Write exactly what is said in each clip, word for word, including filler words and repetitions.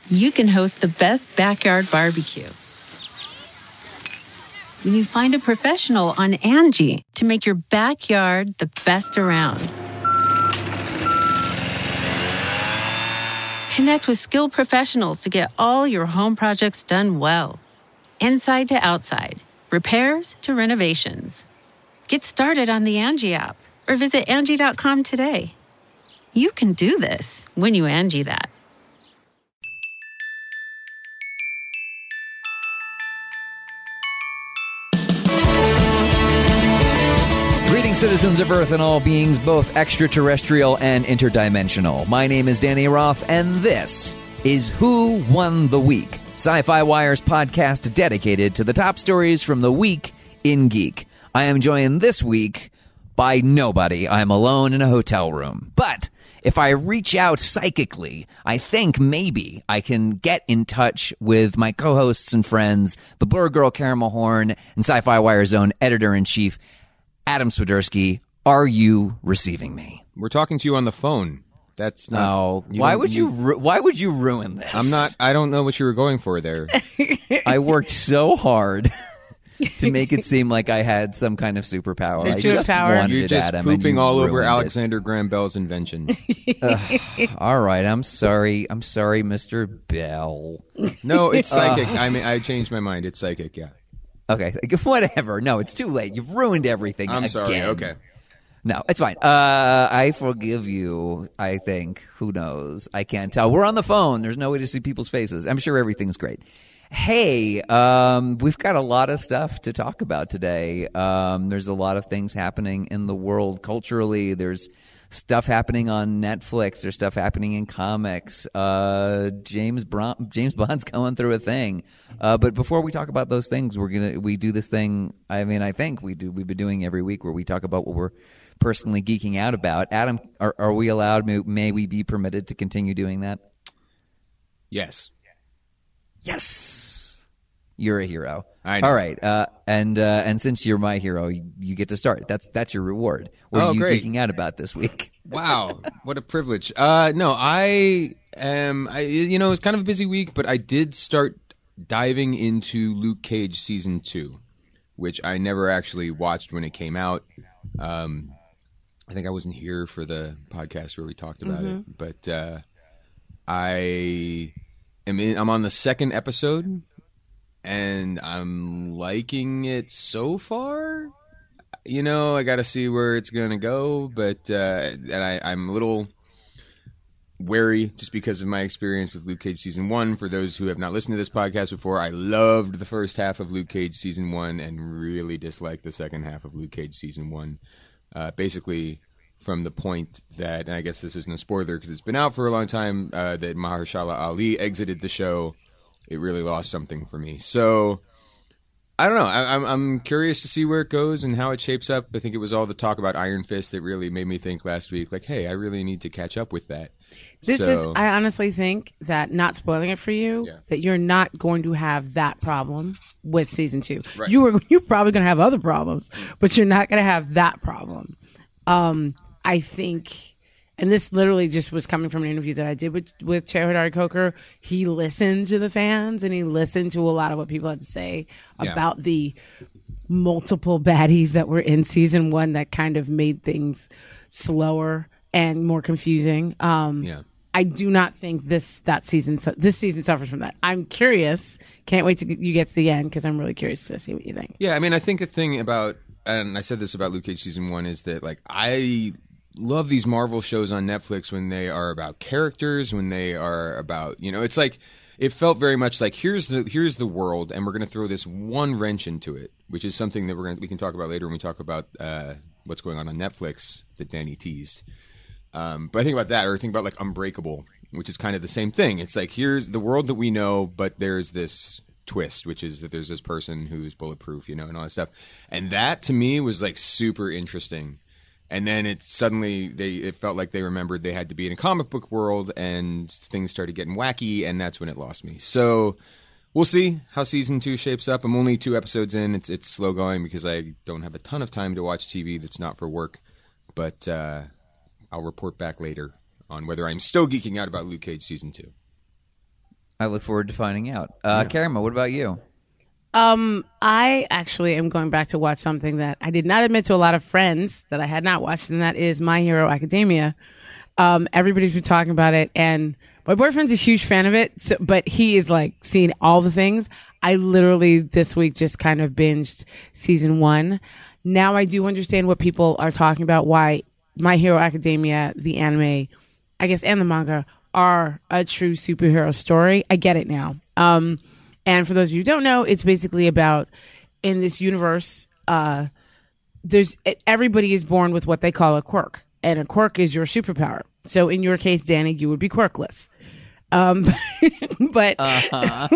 you can host the best backyard barbecue. When you find a professional on Angie to make your backyard the best around. Connect with skilled professionals to get all your home projects done well. Inside to outside, repairs to renovations. Get started on the Angie app or visit Angie dot com today. You can do this when you Angie that. Greetings, citizens of Earth and all beings, both extraterrestrial and interdimensional. My name is Danny Roth, and this is Who Won the Week, Sci-Fi Wire's podcast dedicated to the top stories from the week in geek. I am joined this week by nobody. I'm alone in a hotel room. But if I reach out psychically, I think maybe I can get in touch with my co-hosts and friends, the Blur Girl Karen Mahorn and Sci-Fi Wire's own editor-in-chief, Adam Swiderski. Are you receiving me? We're talking to you on the phone. That's not. Oh, why would you? Ru- why would you ruin this? I'm not. I don't know what you were going for there. I worked so hard to make it seem like I had some kind of superpower. It's I your just power. wanted You're it, just Adam, and pooping you all over ruined it. Alexander Graham Bell's invention. Ugh. All right, I'm sorry. I'm sorry, Mister Bell. No, it's psychic. I mean, I changed my mind. It's psychic. Yeah. Okay, whatever. No, it's too late. You've ruined everything. I'm again. sorry. Okay. No, it's fine. Uh, I forgive you, I think. Who knows? I can't tell. We're on the phone. There's no way to see people's faces. I'm sure everything's great. Hey, um, we've got a lot of stuff to talk about today. Um, there's a lot of things happening in the world culturally. There's stuff happening on Netflix. There's stuff happening in comics. Uh, James Bron- James Bond's going through a thing. Uh, but before we talk about those things, we're gonna we do this thing. I mean, I think we do. We've been doing every week where we talk about what we're personally geeking out about. Adam, are, are we allowed? May, may we be permitted to continue doing that? Yes. Yes. You're a hero. I know. All right. Uh, and uh, and since you're my hero, you, you get to start. That's that's your reward. What Oh, are you great. geeking out about this week? Wow. What a privilege. Uh, no, I am. I, you know, it was kind of a busy week, but I did start diving into Luke Cage season two, which I never actually watched when it came out. Um, I think I wasn't here for the podcast where we talked about Mm-hmm. it, but uh, I am in, I'm on the second episode, and I'm liking it so far. You know, I got to see where it's going to go, but uh, and I, I'm a little wary just because of my experience with Luke Cage season one. For those who have not listened to this podcast before, I loved the first half of Luke Cage season one and really disliked the second half of Luke Cage season one. Uh, basically, from the point that, and I guess this isn't a spoiler because it's been out for a long time, uh, that Mahershala Ali exited the show, it really lost something for me. So, I don't know. I, I'm I'm curious to see where it goes and how it shapes up. I think it was all the talk about Iron Fist that really made me think last week, like, hey, I really need to catch up with that. This so, is, I honestly think that, not spoiling it for you, Yeah. that you're not going to have that problem with season two. Right. You were, you're probably going to have other problems, but you're not going to have that problem. Um, I think, and this literally just was coming from an interview that I did with, with Chair Hidari Coker. He listened to the fans and he listened to a lot of what people had to say Yeah. about the multiple baddies that were in season one that kind of made things slower and more confusing. Um, Yeah. I do not think this that season su- this season suffers from that. I'm curious. Can't wait to get, you get to the end because I'm really curious to see what you think. Yeah, I mean, I think the thing about, and I said this about Luke Cage season one, is that, like, I love these Marvel shows on Netflix when they are about characters, when they are about, you know, it's like, it felt very much like, here's the here's the world, and we're going to throw this one wrench into it, which is something that we're going we can talk about later when we talk about uh, what's going on on Netflix that Danny teased. Um, but I think about that, or I think about like Unbreakable, which is kind of the same thing. It's like, here's the world that we know, but there's this twist, which is that there's this person who's bulletproof, you know, and all that stuff. And that to me was like super interesting. And then it suddenly they it felt like they remembered they had to be in a comic book world, and things started getting wacky, and that's when it lost me. So we'll see how season two shapes up. I'm only two episodes in. It's it's slow going because I don't have a ton of time to watch T V that's not for work. But uh, I'll report back later on whether I'm still geeking out about Luke Cage season two. I look forward to finding out. Uh, yeah. Karima, what about you? Um, I actually am going back to watch something that I did not admit to a lot of friends that I had not watched, and that is My Hero Academia. Um, everybody's been talking about it, and my boyfriend's a huge fan of it, so, but he is like seeing all the things. I literally this week just kind of binged season one. Now I do understand what people are talking about, why My Hero Academia, the anime, I guess, and the manga are a true superhero story. I get it now. Um, and for those of you who don't know, it's basically about in this universe, uh, there's everybody is born with what they call a quirk, and a quirk is your superpower. So in your case, Danny, you would be quirkless. Um, but uh-huh.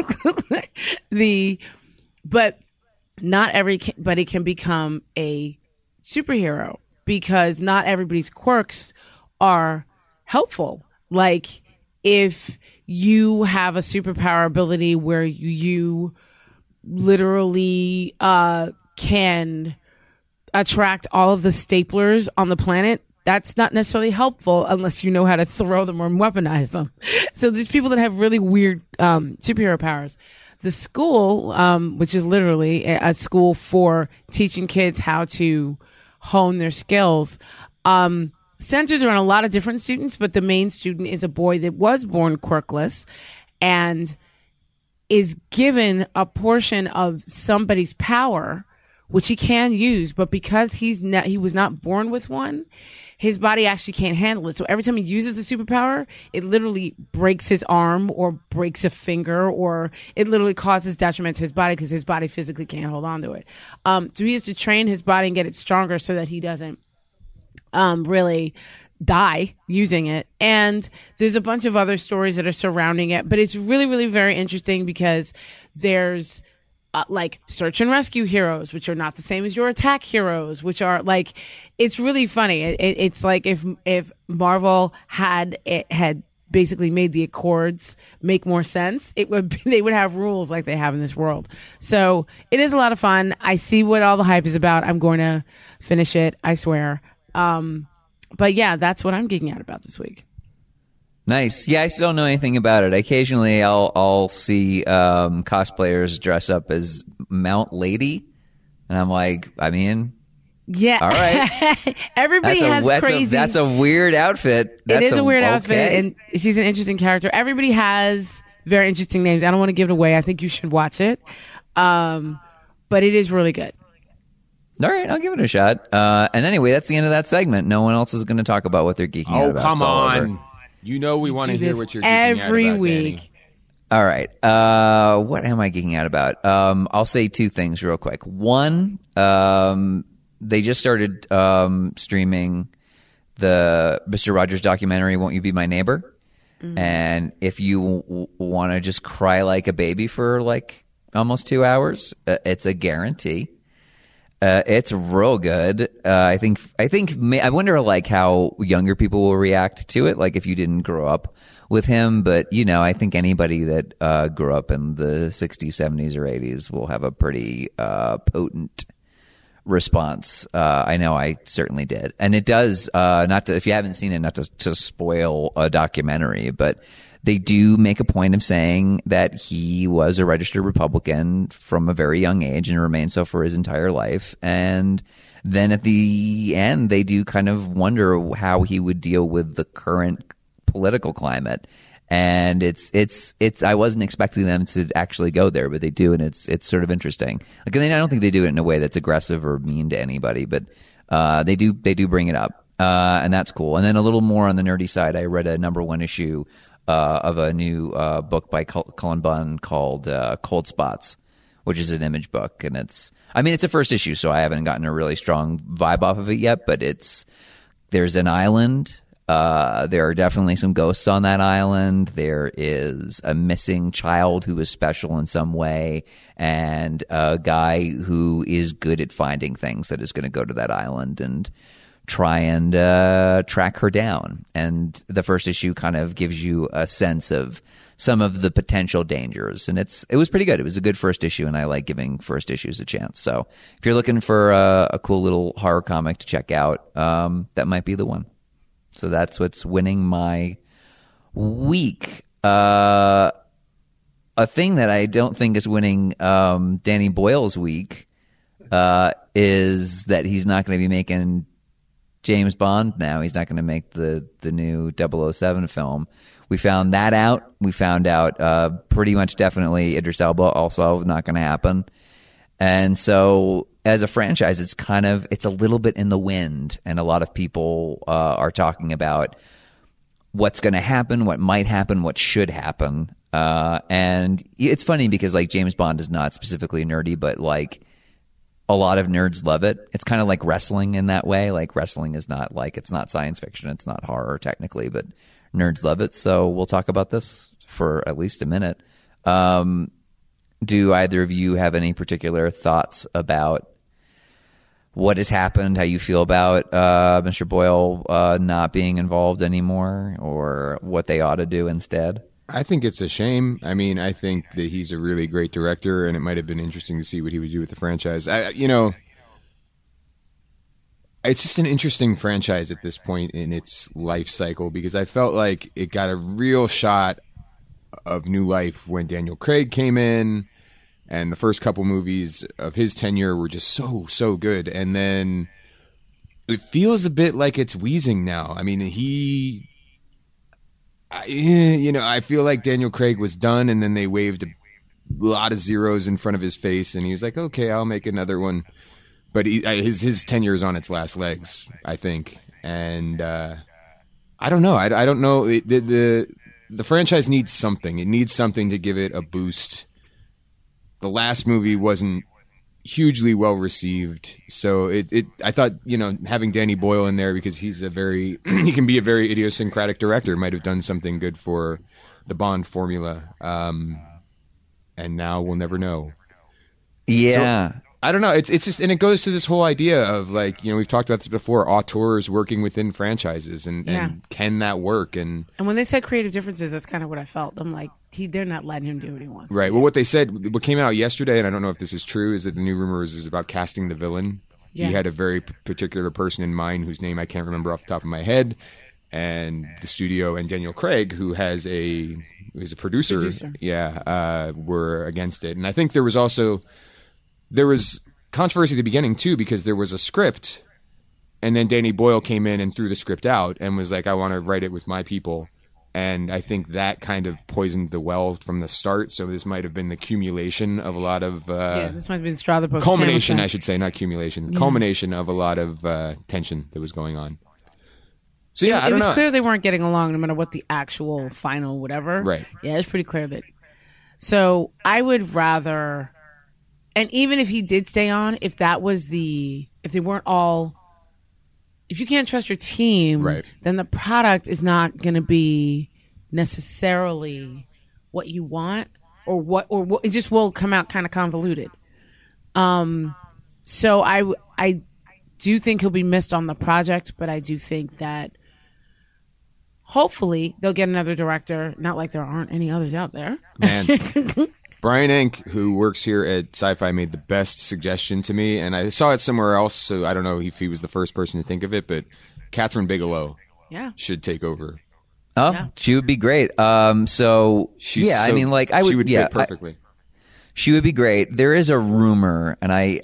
the but not everybody can become a superhero because not everybody's quirks are helpful. Like if you have a superpower ability where you literally uh, can attract all of the staplers on the planet, that's not necessarily helpful unless you know how to throw them or weaponize them. So there's people that have really weird um, superhero powers. The school, um, which is literally a, a school for teaching kids how to hone their skills, um, centers around a lot of different students, but the main student is a boy that was born quirkless and is given a portion of somebody's power, which he can use, but because he's not, he was not born with one, his body actually can't handle it. So every time he uses the superpower, it literally breaks his arm or breaks a finger, or it literally causes detriment to his body because his body physically can't hold on to it. Um, so he has to train his body and get it stronger so that he doesn't um, really die using it. And there's a bunch of other stories that are surrounding it, but it's really, really very interesting because there's Uh, like search and rescue heroes, which are not the same as your attack heroes, which are like, it's really funny. It, it, it's like if if Marvel had it had basically made the Accords make more sense, it would be, they would have rules like they have in this world. So it is a lot of fun. I see what all the hype is about. I'm going to finish it, I swear. Um, but yeah, that's what I'm geeking out about this week. Nice. Yeah, I still don't know anything about it. Occasionally, I'll I'll see um, cosplayers dress up as Mount Lady, and I'm like, I mean, yeah, all right. Everybody that's has a, that's crazy. A, that's a weird outfit. That's it is a, a weird okay. outfit, and she's an interesting character. Everybody has very interesting names. I don't want to give it away. I think you should watch it, um, but it is really good. All right, I'll give it a shot. Uh, and anyway, that's the end of that segment. No one else is going to talk about what they're geeking oh, out about. Oh, come it's all on. Over. You know we want to hear what you're geeking every out about, week. Danny. All right. Uh, what am I geeking out about? Um, I'll say two things real quick. One, um, they just started um, streaming the Mister Rogers documentary, Won't You Be My Neighbor? Mm-hmm. And if you w- want to just cry like a baby for like almost two hours, uh, it's a guarantee. Uh, it's real good. Uh, I think. I think. I wonder, like, how younger people will react to it. Like, if you didn't grow up with him, but you know, I think anybody that uh, grew up in the sixties, seventies, or eighties will have a pretty uh, potent response. Uh, I know I certainly did, and it does. Uh, not to, if you haven't seen it, not to, to spoil a documentary, but they do make a point of saying that he was a registered Republican from a very young age and remained so for his entire life. And then at the end, they do kind of wonder how he would deal with the current political climate. And it's, it's, it's, I wasn't expecting them to actually go there, but they do. And it's, it's sort of interesting. Like, I mean, I don't think they do it in a way that's aggressive or mean to anybody, but, uh, they do, they do bring it up. Uh, and that's cool. And then a little more on the nerdy side, I read a number one issue Uh, of a new uh, book by Cul- Cullen Bunn called uh, Cold Spots, which is an Image book. And it's, I mean, it's a first issue, so I haven't gotten a really strong vibe off of it yet, but it's, there's an island. Uh, there are definitely some ghosts on that island. There is a missing child who is special in some way, and a guy who is good at finding things that is going to go to that island and try and uh, track her down. And the first issue kind of gives you a sense of some of the potential dangers. And it's it was pretty good. It was a good first issue, and I like giving first issues a chance. So if you're looking for a, a cool little horror comic to check out, um, that might be the one. So that's what's winning my week. Uh, a thing that I don't think is winning um, Danny Boyle's week uh, is that he's not going to be making James Bond now. He's not going to make the, the new double oh seven film. We found that out. We found out uh, pretty much definitely Idris Elba also not going to happen. And so as a franchise, it's kind of, it's a little bit in the wind. And a lot of people uh, are talking about what's going to happen, what might happen, what should happen. Uh, and it's funny because like James Bond is not specifically nerdy, but like a lot of nerds love it. It's kind of like wrestling in that way. Like wrestling is not like, it's not science fiction. It's not horror technically, but nerds love it. So we'll talk about this for at least a minute. Um, do either of you have any particular thoughts about what has happened, how you feel about uh, Mister Boyle uh, not being involved anymore, or what they ought to do instead? I think it's a shame. I mean, I think that he's a really great director, and it might have been interesting to see what he would do with the franchise. I, you know, it's just an interesting franchise at this point in its life cycle because I felt like it got a real shot of new life when Daniel Craig came in. And the first couple movies of his tenure were just so, so good. And then it feels a bit like it's wheezing now. I mean, he, I, you know, I feel like Daniel Craig was done and then they waved a lot of zeros in front of his face and he was like, okay, I'll make another one. But he, his his tenure is on its last legs, I think. And uh, I don't know. I, I don't know. It, the, the, the franchise needs something. It needs something to give it a boost. The last movie wasn't hugely well received, so it, it. I thought, you know, having Danny Boyle in there because he's a very, he can be a very idiosyncratic director, might have done something good for the Bond formula. Um, and now we'll never know. Yeah. So, I don't know. It's it's just, and it goes to this whole idea of like, you know, we've talked about this before, auteurs working within franchises, and, Yeah. and can that work? And And when they said creative differences, that's kind of what I felt. I'm like, he, they're not letting him do what he wants. right. Well, what they said, what came out yesterday, and I don't know if this is true, is that the new rumor is, is about casting the villain. Yeah. He had a very p- particular person in mind whose name I can't remember off the top of my head, and the studio and Daniel Craig, who has a who's a producer, Producer. yeah, uh, were against it. And I think there was also there was controversy at the beginning too, because there was a script, and then Danny Boyle came in and threw the script out and was like, I want to write it with my people. And I think that kind of poisoned the well from the start. So this might have been the accumulation of a lot of uh, Yeah, this might have been straw that broke the culmination, camel's I back. should say, not accumulation, culmination of a lot of uh, tension that was going on. So yeah, it, I it don't was know. clear they weren't getting along, no matter what the actual final whatever. Right. Yeah, it's pretty clear that. So I would rather, and even if he did stay on, if that was the, if they weren't all, if you can't trust your team, Right. then the product is not going to be necessarily what you want, or what, or what, it just will come out kind of convoluted. Um, so I, w- I do think he'll be missed on the project, but I do think that hopefully they'll get another director. Not like there aren't any others out there. Man, Brian Enck, who works here at Sci-Fi, made the best suggestion to me, and I saw it somewhere else, so I don't know if he was the first person to think of it, but Catherine Bigelow Yeah. should take over. Oh, Yeah. she would be great. Um, so She's yeah, I so- mean, like I would, she would yeah, fit perfectly. I- she would be great. There is a rumor, and I,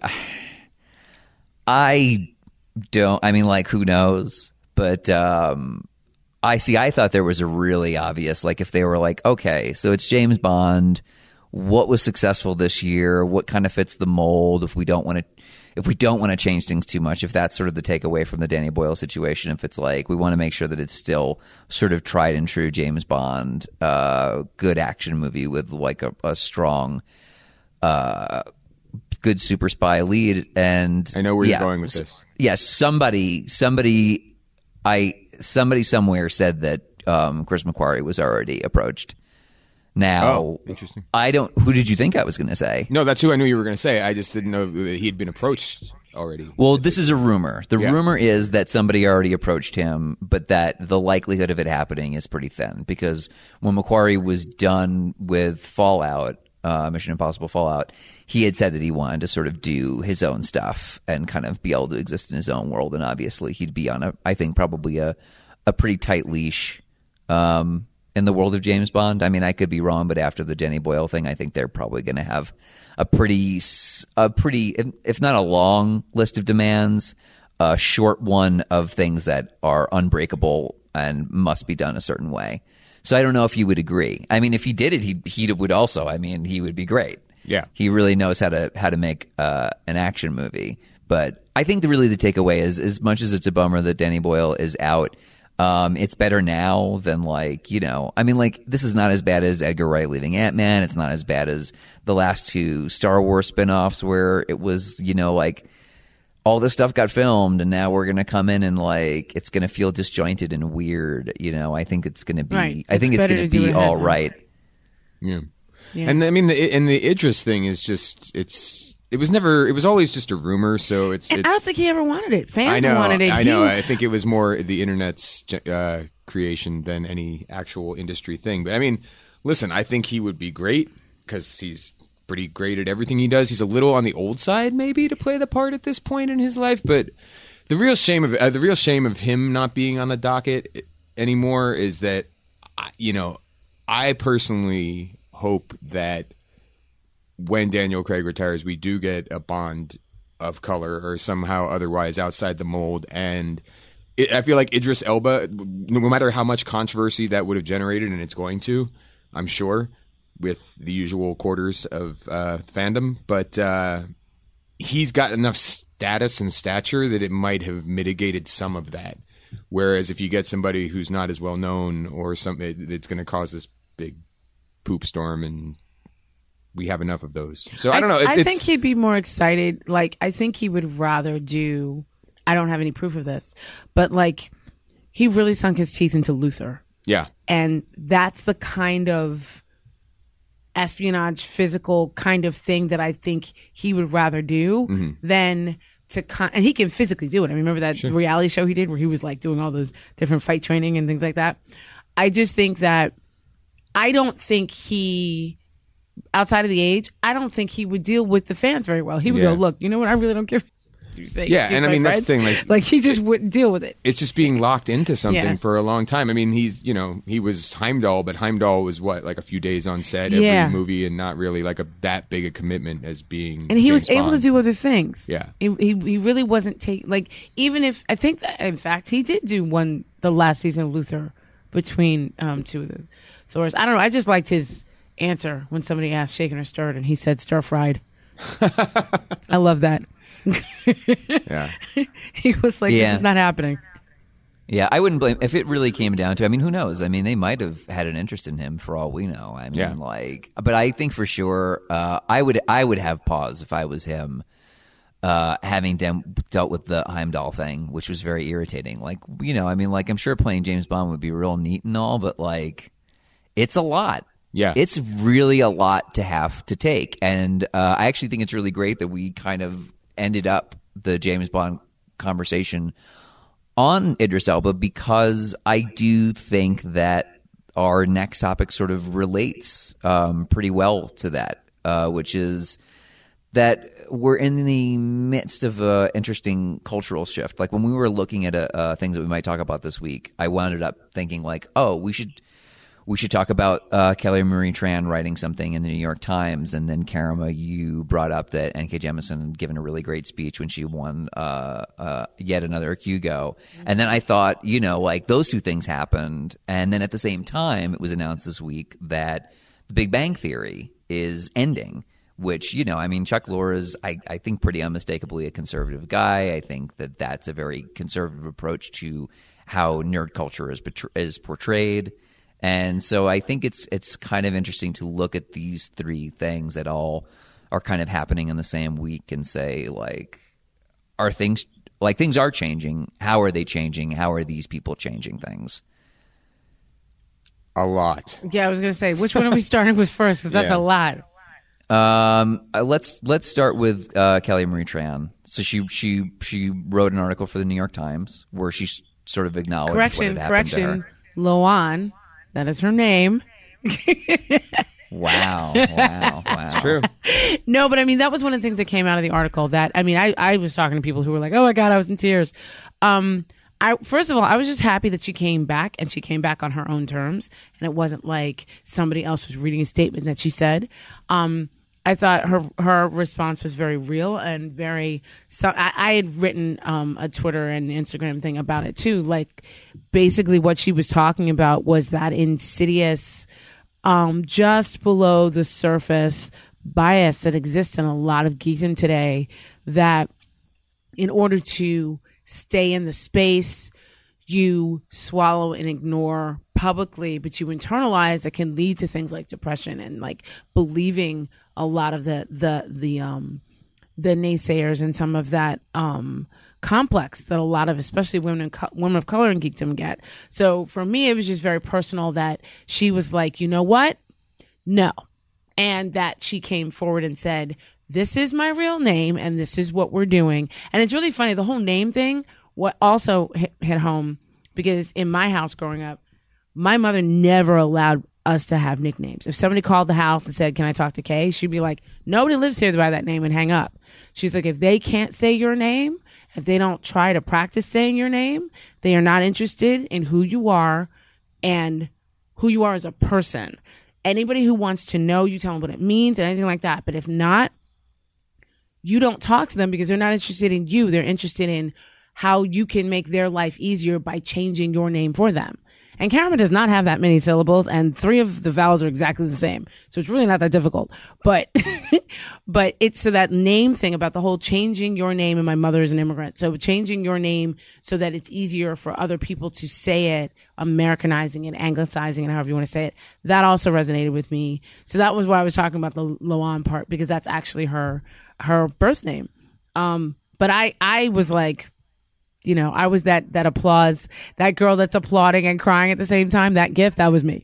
I don't. I mean, like, who knows? But um, I see. I thought there was a really obvious, like, if they were like, okay, so it's James Bond. What was successful this year? What kind of fits the mold? If we don't want to, if we don't want to change things too much, if that's sort of the takeaway from the Danny Boyle situation, if it's like we want to make sure that it's still sort of tried and true James Bond, uh, good action movie with like a, a strong, uh, good super spy lead. And I know where yeah, you're going with this. Yes, somebody, somebody, I somebody somewhere said that um, Chris McQuarrie was already approached. Now, Oh, interesting. I don't. Who did you think I was going to say? No, that's who I knew you were going to say. I just didn't know that he had been approached already. Well, this is a rumor. The Yeah. rumor is that somebody already approached him, but that the likelihood of it happening is pretty thin because when McQuarrie was done with Fallout, uh, Mission Impossible Fallout, he had said that he wanted to sort of do his own stuff and kind of be able to exist in his own world. And obviously, he'd be on a, I think, probably a, a pretty tight leash. Um, in the world of James Bond. I mean, I could be wrong, but after the Danny Boyle thing, I think they're probably going to have a pretty, a pretty, if not a long list of demands, a short one of things that are unbreakable and must be done a certain way. So I don't know if you would agree. I mean, if he did it, he he would also. I mean, he would be great. Yeah, he really knows how to how to make uh, an action movie. But I think the, really the takeaway is, as much as it's a bummer that Danny Boyle is out, um, it's better now than like, you know, I mean, like, this is not as bad as Edgar Wright leaving Ant-Man. It's not as bad as the last two Star Wars spinoffs where it was, you know, like all this stuff got filmed and now we're going to come in and like, it's going to feel disjointed and weird. You know, I think it's going to be, right. I think it's, it's going to be all right. Yeah. yeah. And I mean, the, and the Idris thing is just, it's, It was never. It was always just a rumor. So it's. And it's I don't think he ever wanted it. Fans I know, wanted it. I He- know. I think it was more the internet's uh, creation than any actual industry thing. But I mean, listen. I think he would be great because he's pretty great at everything he does. He's a little on the old side, maybe, to play the part at this point in his life. But the real shame of uh, the real shame of him not being on the docket anymore is that, you know, I personally hope that when Daniel Craig retires, we do get a Bond of color or somehow otherwise outside the mold. And it, I feel like Idris Elba, no matter how much controversy that would have generated, and it's going to, I'm sure, with the usual quarters of uh, fandom, but uh, he's got enough status and stature that it might have mitigated some of that. Whereas if you get somebody who's not as well known or something, it, it's going to cause this big poop storm, and we have enough of those. So I don't know. It's, I it's, think he'd be more excited. Like, I think he would rather do, I don't have any proof of this, but like, he really sunk his teeth into Luther. Yeah. And that's the kind of espionage, physical kind of thing that I think he would rather do Mm-hmm. than to con- and he can physically do it. I mean, remember that Sure. reality show he did where he was like doing all those different fight training and things like that. I just think that I don't think he, outside of the age, I don't think he would deal with the fans very well. He would Yeah. go, look, you know what? I really don't care. You say, Yeah, excuse and I my mean, that's the French. thing, like- like he just wouldn't deal with it. it's just being locked into something Yeah. for a long time. I mean, he's, you know, he was Heimdall, but Heimdall was what, like a few days on set every Yeah. movie and not really like a that big a commitment as being And he James was able Bond. to do other things. Yeah. He, he he really wasn't take like even if I think that in fact he did do one the last season of Luther between um two of the Thors. I don't know. I just liked his answer when somebody asked shaken or stirred and he said stir fried. I love that. Yeah. He was like, Yeah. this is not happening. Yeah, I wouldn't blame if it really came down to. I mean, who knows? I mean, they might have had an interest in him for all we know. I mean, Yeah. like, but I think for sure, uh, I would I would have pause if I was him, uh, having dem- dealt with the Heimdall thing, which was very irritating. Like, you know, I mean, like, I'm sure playing James Bond would be real neat and all, but like, it's a lot. Yeah. It's really a lot to have to take, and uh, I actually think it's really great that we kind of ended up the James Bond conversation on Idris Elba, because I do think that our next topic sort of relates um, pretty well to that, uh, which is that we're in the midst of an interesting cultural shift. Like when we were looking at uh, uh, things that we might talk about this week, I wound up thinking like, oh, we should we should talk about uh, Kelly Marie Tran writing something in the New York Times, and then Karima, you brought up that N K Jemisin had given a really great speech when she won uh, uh, yet another Hugo. And then I thought, you know, like those two things happened, and then at the same time, it was announced this week that The Big Bang Theory is ending. Which, you know, I mean, Chuck Lorre is, I, I think, pretty unmistakably a conservative guy. I think that that's a very conservative approach to how nerd culture is betr- is portrayed. And so I think it's it's kind of interesting to look at these three things that all are kind of happening in the same week and say, like, are things like things are changing? How are they changing? How are these people changing things? A lot. Yeah, I was gonna say, which one are we starting with first? Because that's Yeah. a lot. Um, uh, let's let's start with uh, Kelly Marie Tran. So she she she wrote an article for the New York Times where she s- sort of acknowledged Correction, what had happened to correction. her. Loan, that is her name. Wow, wow, wow. True. No, but I mean, that was one of the things that came out of the article that, I mean, I, I was talking to people who were like, oh my God, I was in tears. Um, I first of all, I was just happy that she came back, and she came back on her own terms, and it wasn't like somebody else was reading a statement that she said. Um, I thought her her response was very real and very. So I, I had written um, a Twitter and Instagram thing about it too. Like, basically, what she was talking about was that insidious, um, just below the surface bias that exists in a lot of geekdom today. That in order to stay in the space, you swallow and ignore publicly, but you internalize, that can lead to things like depression and like believing a lot of the the the um the naysayers and some of that um complex that a lot of, especially women and co- women of color in geekdom get. So for me, it was just very personal that she was like, you know what, no, and that she came forward and said, this is my real name and this is what we're doing. And it's really funny, the whole name thing, what also hit, hit home, because in my house growing up, my mother never allowed us to have nicknames. If somebody called the house and said, can I talk to Kay? She'd be like, nobody lives here by that name, and hang up. She's like, if they can't say your name, if they don't try to practice saying your name, they are not interested in who you are and who you are as a person. Anybody who wants to know, you tell them what it means and anything like that. But if not, you don't talk to them, because they're not interested in you. They're interested in how you can make their life easier by changing your name for them. And Cameron does not have that many syllables, and three of the vowels are exactly the same. So it's really not that difficult. But but it's so that name thing about the whole changing your name, and my mother is an immigrant. So changing your name so that it's easier for other people to say it, Americanizing and anglicizing and however you want to say it, that also resonated with me. So that was why I was talking about the Loan part, because that's actually her her birth name. Um, but I, I was like, you know, I was that, that applause, that girl that's applauding and crying at the same time, that gift, that was me.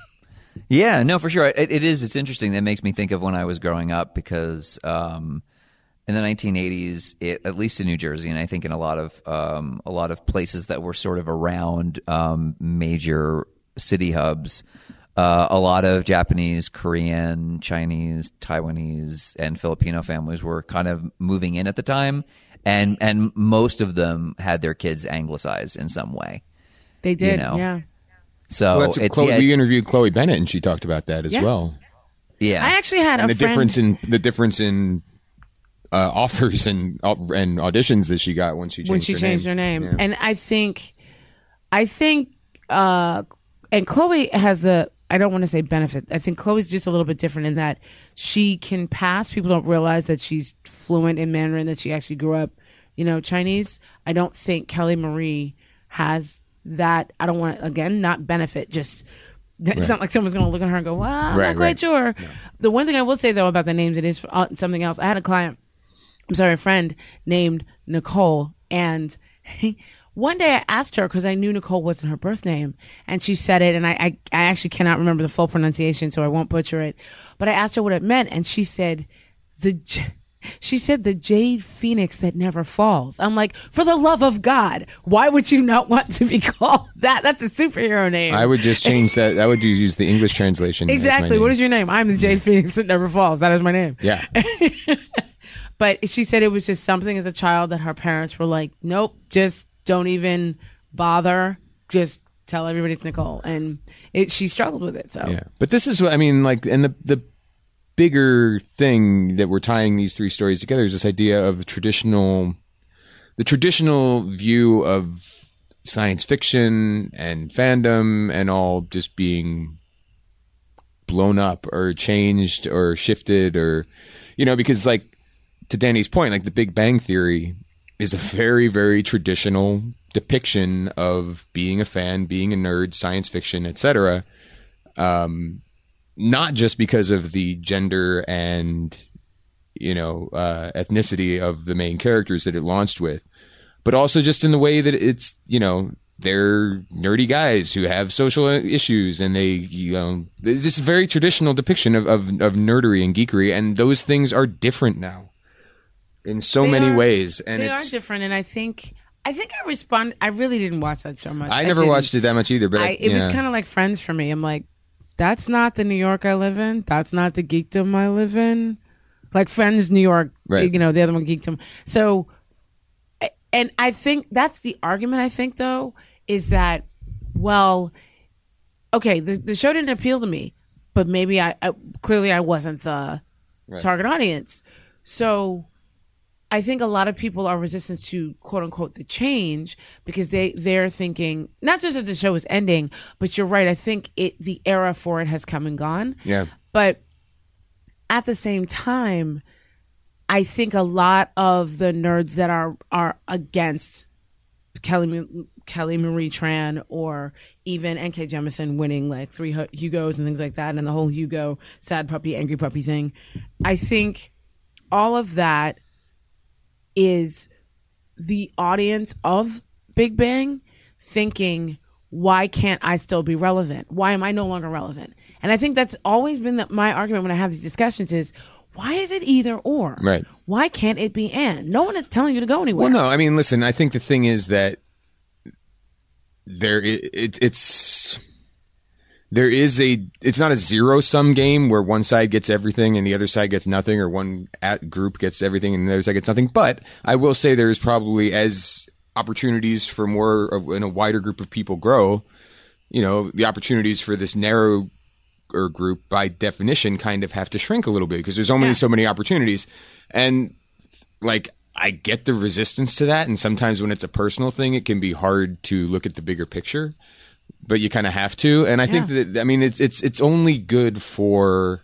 Yeah, no, for sure. It, it is. It's interesting. That makes me think of when I was growing up, because um, in the nineteen eighties, it, at least in New Jersey, and I think in a lot of um, a lot of places that were sort of around um, major city hubs, uh, a lot of Japanese, Korean, Chinese, Taiwanese, and Filipino families were kind of moving in at the time. And and most of them had their kids anglicized in some way. They did, you know? yeah. So well, that's it's, Chloe, yeah, we interviewed Chloe Bennett, and she talked about that as Yeah. well. Yeah, I actually had And a the friend. difference in the difference in uh, offers and uh, and auditions that she got when she changed when she her changed name. her name. Yeah. And I think, I think, uh, and Chloe has the, I don't want to say benefit. I think Chloe's just a little bit different in that she can pass. People don't realize that she's fluent in Mandarin, that she actually grew up, you know, Chinese. I don't think Kelly Marie has that. I don't want to, again, not benefit, just, it's Right. not like someone's going to look at her and go, well, I'm Right, not quite right. sure. No. The one thing I will say, though, about the names, it is uh, something else. I had a client, I'm sorry, a friend named Nicole, and one day I asked her, because I knew Nicole wasn't her birth name, and she said it, and I, I, I actually cannot remember the full pronunciation, so I won't butcher it, but I asked her what it meant, and she said, the... J- She said, the jade phoenix that never falls. I'm like, for the love of God, why would you not want to be called that? That's a superhero name. I would just change that. I would use the English translation. as my Exactly. name. What is your name? I'm the jade phoenix that never falls. That is my name. Yeah. But she said it was just something as a child that her parents were like, nope, just don't even bother. Just tell everybody it's Nicole. And it, she struggled with it. So Yeah. But this is what I mean, like, and the, the bigger thing that we're tying these three stories together is this idea of traditional, the traditional view of science fiction and fandom and all just being blown up or changed or shifted, or, you know, because like to Danny's point, like the Big Bang Theory is a very, very traditional depiction of being a fan, being a nerd, science fiction, et cetera. Um, not just because of the gender and, you know, uh, ethnicity of the main characters that it launched with, but also just in the way that it's, you know, they're nerdy guys who have social issues, and they, you know, it's just a very traditional depiction of, of, of nerdery and geekery. And those things are different now in so They many are- ways. And they it's, are different. And I think, I think I respond. I really didn't watch that so much. I never didn't. watched it that much either, but I, I, it was yeah. kind of like Friends for me. I'm like, that's not the New York I live in. That's not the geekdom I live in. Like Friends, New York, Right. you know, the other one, geekdom. So I, and I think that's the argument, I think, though, is that, well, okay, the, the show didn't appeal to me, but maybe I, I clearly I wasn't the right. target audience. So I think a lot of people are resistant to quote unquote the change because they, they're thinking not just that the show is ending, but you're right. I think it the era for it has come and gone. Yeah. But at the same time, I think a lot of the nerds that are are against Kelly Kelly Marie Tran or even N K Jemisin winning like three Hugos and things like that, and the whole Hugo sad puppy, angry puppy thing, I think all of that is the audience of Big Bang thinking, why can't I still be relevant? Why am I no longer relevant? And I think that's always been the, my argument when I have these discussions is, why is it either or? Right. Why can't it be and? No one is telling you to go anywhere. Well, no, I mean, listen, I think the thing is that there it, it, it's there is a it's not a zero sum game where one side gets everything and the other side gets nothing, or one at group gets everything and the other side gets nothing. But I will say there is probably, as opportunities for more of in a wider group of people grow, you know, the opportunities for this narrow or group by definition kind of have to shrink a little bit because there's only yeah. so many opportunities. And like, I get the resistance to that. And sometimes when it's a personal thing, it can be hard to look at the bigger picture, but you kind of have to. And I yeah. think that, I mean, it's, it's, it's only good for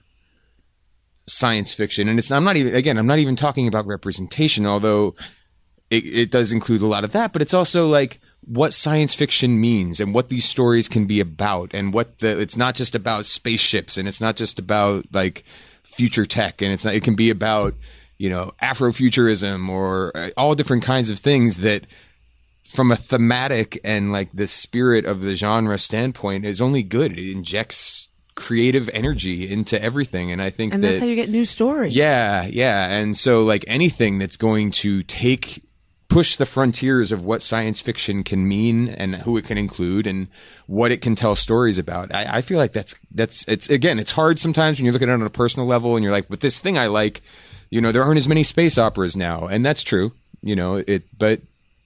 science fiction. And it's, I'm not even, again, I'm not even talking about representation, although it, it does include a lot of that, but it's also like, what science fiction means and what these stories can be about, and what the it's not just about spaceships, and it's not just about like future tech, and it's not it can be about, you know, Afrofuturism or all different kinds of things that from a thematic and like the spirit of the genre standpoint is only good. It injects creative energy into everything, and I think and that, that's how you get new stories. Yeah, yeah. And so like anything that's going to take push the frontiers of what science fiction can mean and who it can include and what it can tell stories about. I, I feel like that's, that's, it's, again, it's hard sometimes when you're looking at it on a personal level and you're like, but this thing I like, you know, there aren't as many space operas now. And that's true, you know, it, but,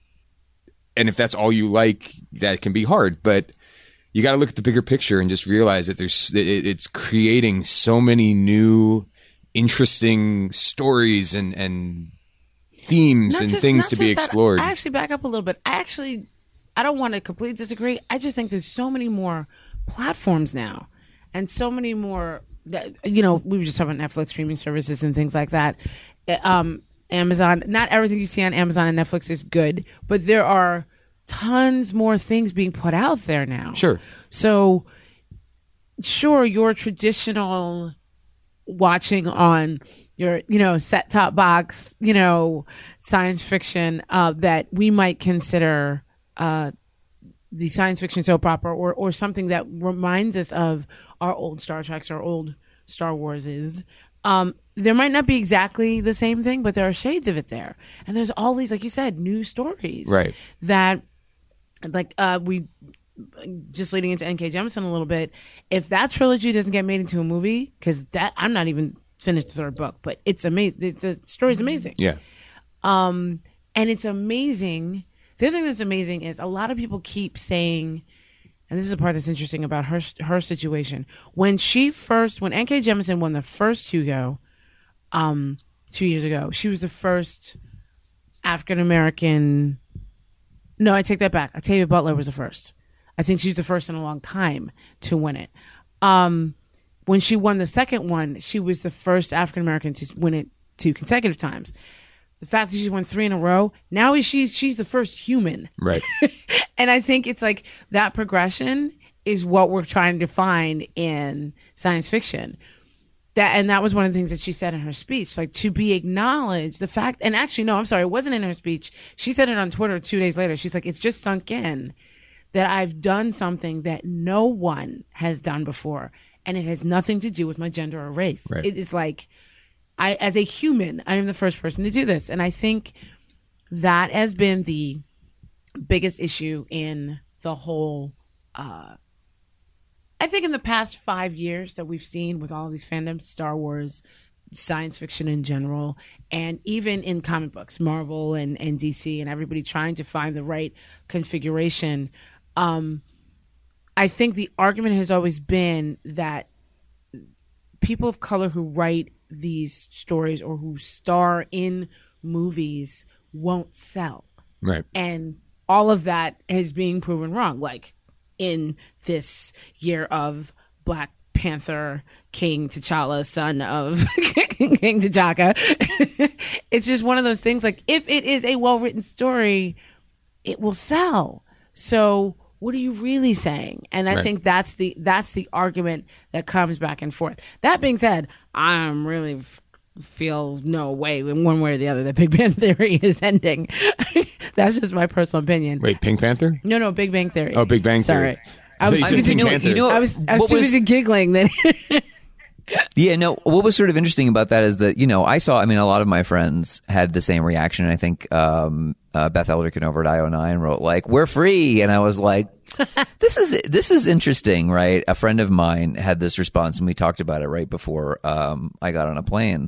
and if that's all you like, that can be hard, but you got to look at the bigger picture and just realize that there's, it, it's creating so many new, interesting stories and, and, themes not and just, things to be explored. That, I actually back up a little bit. I actually, I don't want to completely disagree. I just think there's so many more platforms now, and so many more. That, you know, we were just talking about Netflix streaming services and things like that. Um, Amazon. Not everything you see on Amazon and Netflix is good, but there are tons more things being put out there now. Sure. So, sure, your traditional watching on your, you know, set-top box, you know, science fiction uh, that we might consider uh, the science fiction soap opera or, or something that reminds us of our old Star Treks, our old Star Wars is. Um, there might not be exactly the same thing, but there are shades of it there. And there's all these, like you said, new stories. Right. That, like, uh, we, just leading into N K Jemisin a little bit, if that trilogy doesn't get made into a movie, because that, I'm not even finished the third book, but it's amazing. The, the story's amazing. Yeah. Um, and it's amazing. The other thing that's amazing is a lot of people keep saying, and this is the part that's interesting about her her situation. When she first, when N K Jemisin won the first Hugo, um, two years ago, she was the first African American. No, I take that back. Octavia Butler was the first. I think she's the first in a long time to win it. Um, when she won the second one, she was the first African American to win it two consecutive times. The fact that she won three in a row, now she's she's the first human. Right. And I think it's like that progression is what we're trying to find in science fiction. That and that was one of the things that she said in her speech, like to be acknowledged, the fact, and actually, no, I'm sorry, it wasn't in her speech. She said it on Twitter two days later. She's like, it's just sunk in that I've done something that no one has done before. And it has nothing to do with my gender or race. Right. It is like, I, as a human, I am the first person to do this. And I think that has been the biggest issue in the whole, uh, I think in the past five years that we've seen with all of these fandoms, Star Wars, science fiction in general, and even in comic books, Marvel and, and D C and everybody trying to find the right configuration. Um, I think the argument has always been that people of color who write these stories or who star in movies won't sell. Right. And all of that is being proven wrong. Like in this year of Black Panther, King T'Challa, son of King T'Chaka. It's just one of those things. Like if it is a well-written story, it will sell. So what are you really saying? And I right. think that's the that's the argument that comes back and forth. That being said, I'm really f- feel no way in one way or the other that Big Bang Theory is ending. That's just my personal opinion. Wait, Pink Panther? No, no, Big Bang Theory. Oh, Big Bang Theory. Sorry. I was, I too busy, Pink Panther. You know, I was, I was what too was- busy giggling that. Yeah, no, what was sort of interesting about that is that, you know, I saw, I mean, a lot of my friends had the same reaction. I think um, uh, Beth Elderkin over at I O nine wrote, like, we're free. And I was like, this is this is interesting, right? A friend of mine had this response, and we talked about it right before um, I got on a plane,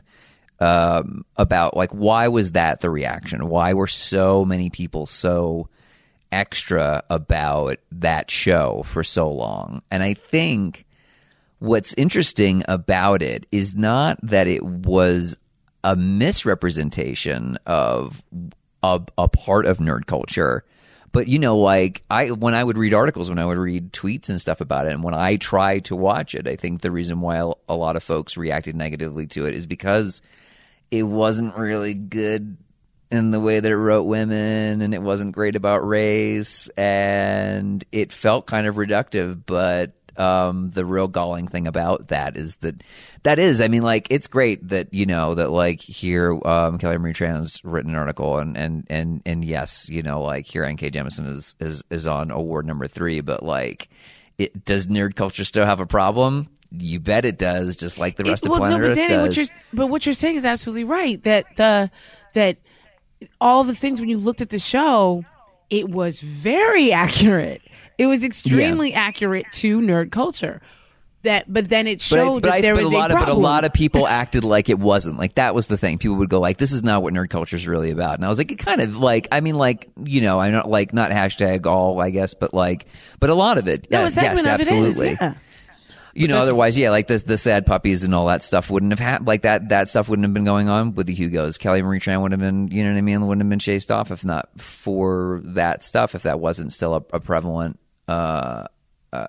um, about, like, why was that the reaction? Why were so many people so extra about that show for so long? And I think what's interesting about it is not that it was a misrepresentation of a, a part of nerd culture, but, you know, like I when I would read articles, when I would read tweets and stuff about it, and when I tried to watch it, I think the reason why a lot of folks reacted negatively to it is because it wasn't really good in the way that it wrote women, and it wasn't great about race, and it felt kind of reductive. But um, the real galling thing about that is that that is, I mean, like, it's great that, you know, that, like, here um, Kelly Marie Tran's written an article, and and and and yes, you know, like, here N K Jemisin is is is on award number three, but, like, it does nerd culture still have a problem? You bet it does, just like the rest It- of well, planet no, but Earth Danny, does. What you're, but what you're saying is absolutely right. That the that all the things when you looked at the show, it was very accurate. It was extremely accurate to nerd culture. That, but then it But I- showed but that I- there but was a lot a of, problem. But a lot of people acted like it wasn't. Like, that was the thing. People would go like, "This is not what nerd culture is really about." And I was like, it kind of like, I mean, like, you know, I'm not like not hashtag all, I guess, but like, but a lot of it. No, yeah, a segment yes, of absolutely. It is, yeah. You know, otherwise, yeah, like the the sad puppies and all that stuff wouldn't have happened. Like that that stuff wouldn't have been going on with the Hugos. Kelly Marie Tran would have been, you know what I mean, wouldn't have been chased off if not for that stuff. If that wasn't still a, a prevalent uh, uh,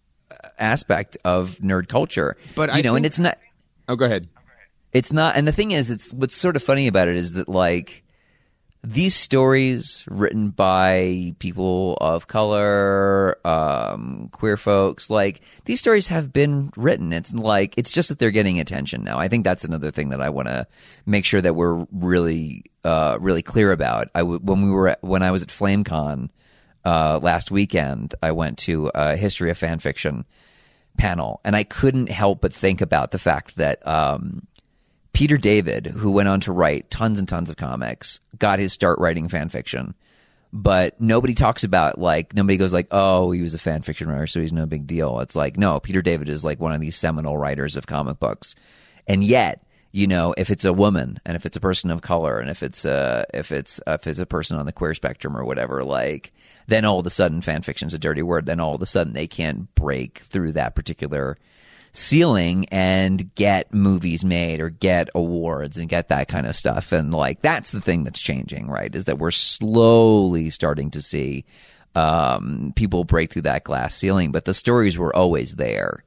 aspect of nerd culture. But you I know, think- and it's not. Oh, go ahead. It's not, and the thing is, it's what's sort of funny about it is that, like, these stories written by people of color, um, queer folks, like, these stories have been written. It's like, it's just that they're getting attention now. I think that's another thing that I want to make sure that we're really, uh, really clear about. I w- when we were at, when I was at FlameCon uh, last weekend, I went to a history of fan fiction panel, and I couldn't help but think about the fact that um, Peter David, who went on to write tons and tons of comics, got his start writing fan fiction. But nobody talks about, like, nobody goes like, oh, he was a fan fiction writer, so he's no big deal. It's like, no, Peter David is like one of these seminal writers of comic books. And yet, you know, if it's a woman and if it's a person of color and if it's a, if it's, if it's a person on the queer spectrum or whatever, like, then all of a sudden fan fiction's a dirty word. Then all of a sudden they can't break through that particular ceiling and get movies made or get awards and get that kind of stuff. And, like, that's the thing that's changing, right? Is that we're slowly starting to see um, people break through that glass ceiling, but the stories were always there.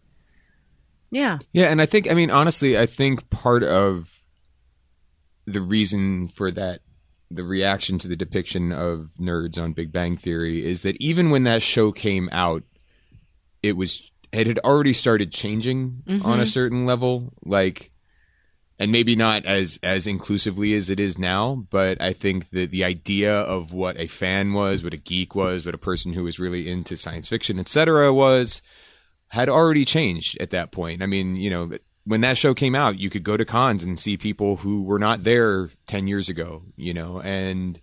Yeah. Yeah, and I think, I mean, honestly, I think part of the reason for that, the reaction to the depiction of nerds on Big Bang Theory, is that even when that show came out, it was it had already started changing Mm-hmm. on a certain level, like, and maybe not as as inclusively as it is now, but I think that the idea of what a fan was, what a geek was, what a person who was really into science fiction, et cetera, was, had already changed at that point. I mean, you know, when that show came out, you could go to cons and see people who were not there ten years ago, you know, and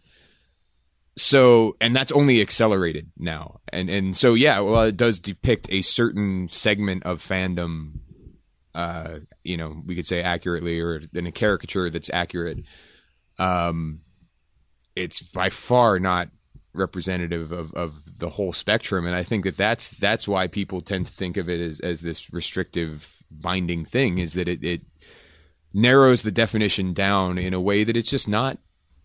so, and that's only accelerated now. And, and so, yeah, well, it does depict a certain segment of fandom uh, you know, we could say accurately, or in a caricature that's accurate, um, it's by far not representative of, of the whole spectrum. And I think that that's, that's why people tend to think of it as, as this restrictive binding thing, is that it, it narrows the definition down in a way that it's just not,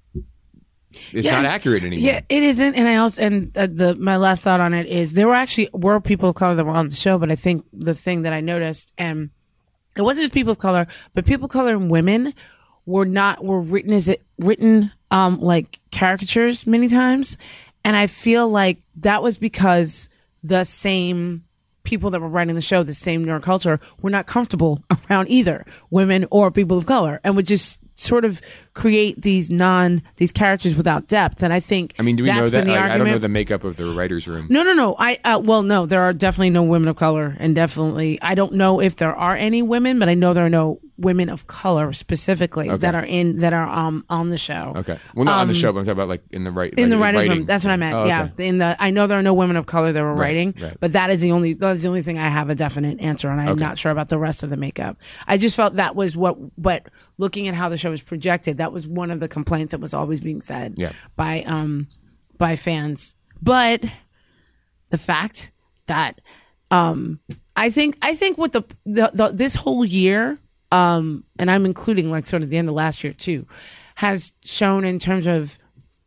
it's Yeah. not accurate anymore. Yeah, it isn't. And I also, and uh, the my last thought on it is there were actually were people of color that were on the show, but I think the thing that I noticed, and it wasn't just people of color, but people of color and women were not were written as it written um like caricatures many times, and I feel like that was because the same people that were writing the show, the same nerd culture, were not comfortable around either women or people of color, and would just sort of create these non these characters without depth. And I think I mean, do we that's know that? been the Like, I don't know argument. the makeup of the writer's room. No, no, no. I uh, well, no. There are definitely no women of color, and definitely I don't know if there are any women, but I know there are no women of color specifically Okay. that are in that are um on the show. Okay. Well, not on the Um, show, but I'm talking about like in the right In like, the writers' writing. room, that's what I meant. Oh, okay. Yeah, in the I know there are no women of color that were Right, writing, right. but that is the only that is the only thing I have a definite answer on. I'm Okay. not sure about the rest of the makeup. I just felt that was what, but looking at how the show was projected, that was one of the complaints that was always being said Yeah. by um by fans. But the fact that um I think I think what the, the, the this whole year um and I'm including like sort of the end of last year too has shown in terms of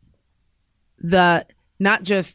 the not just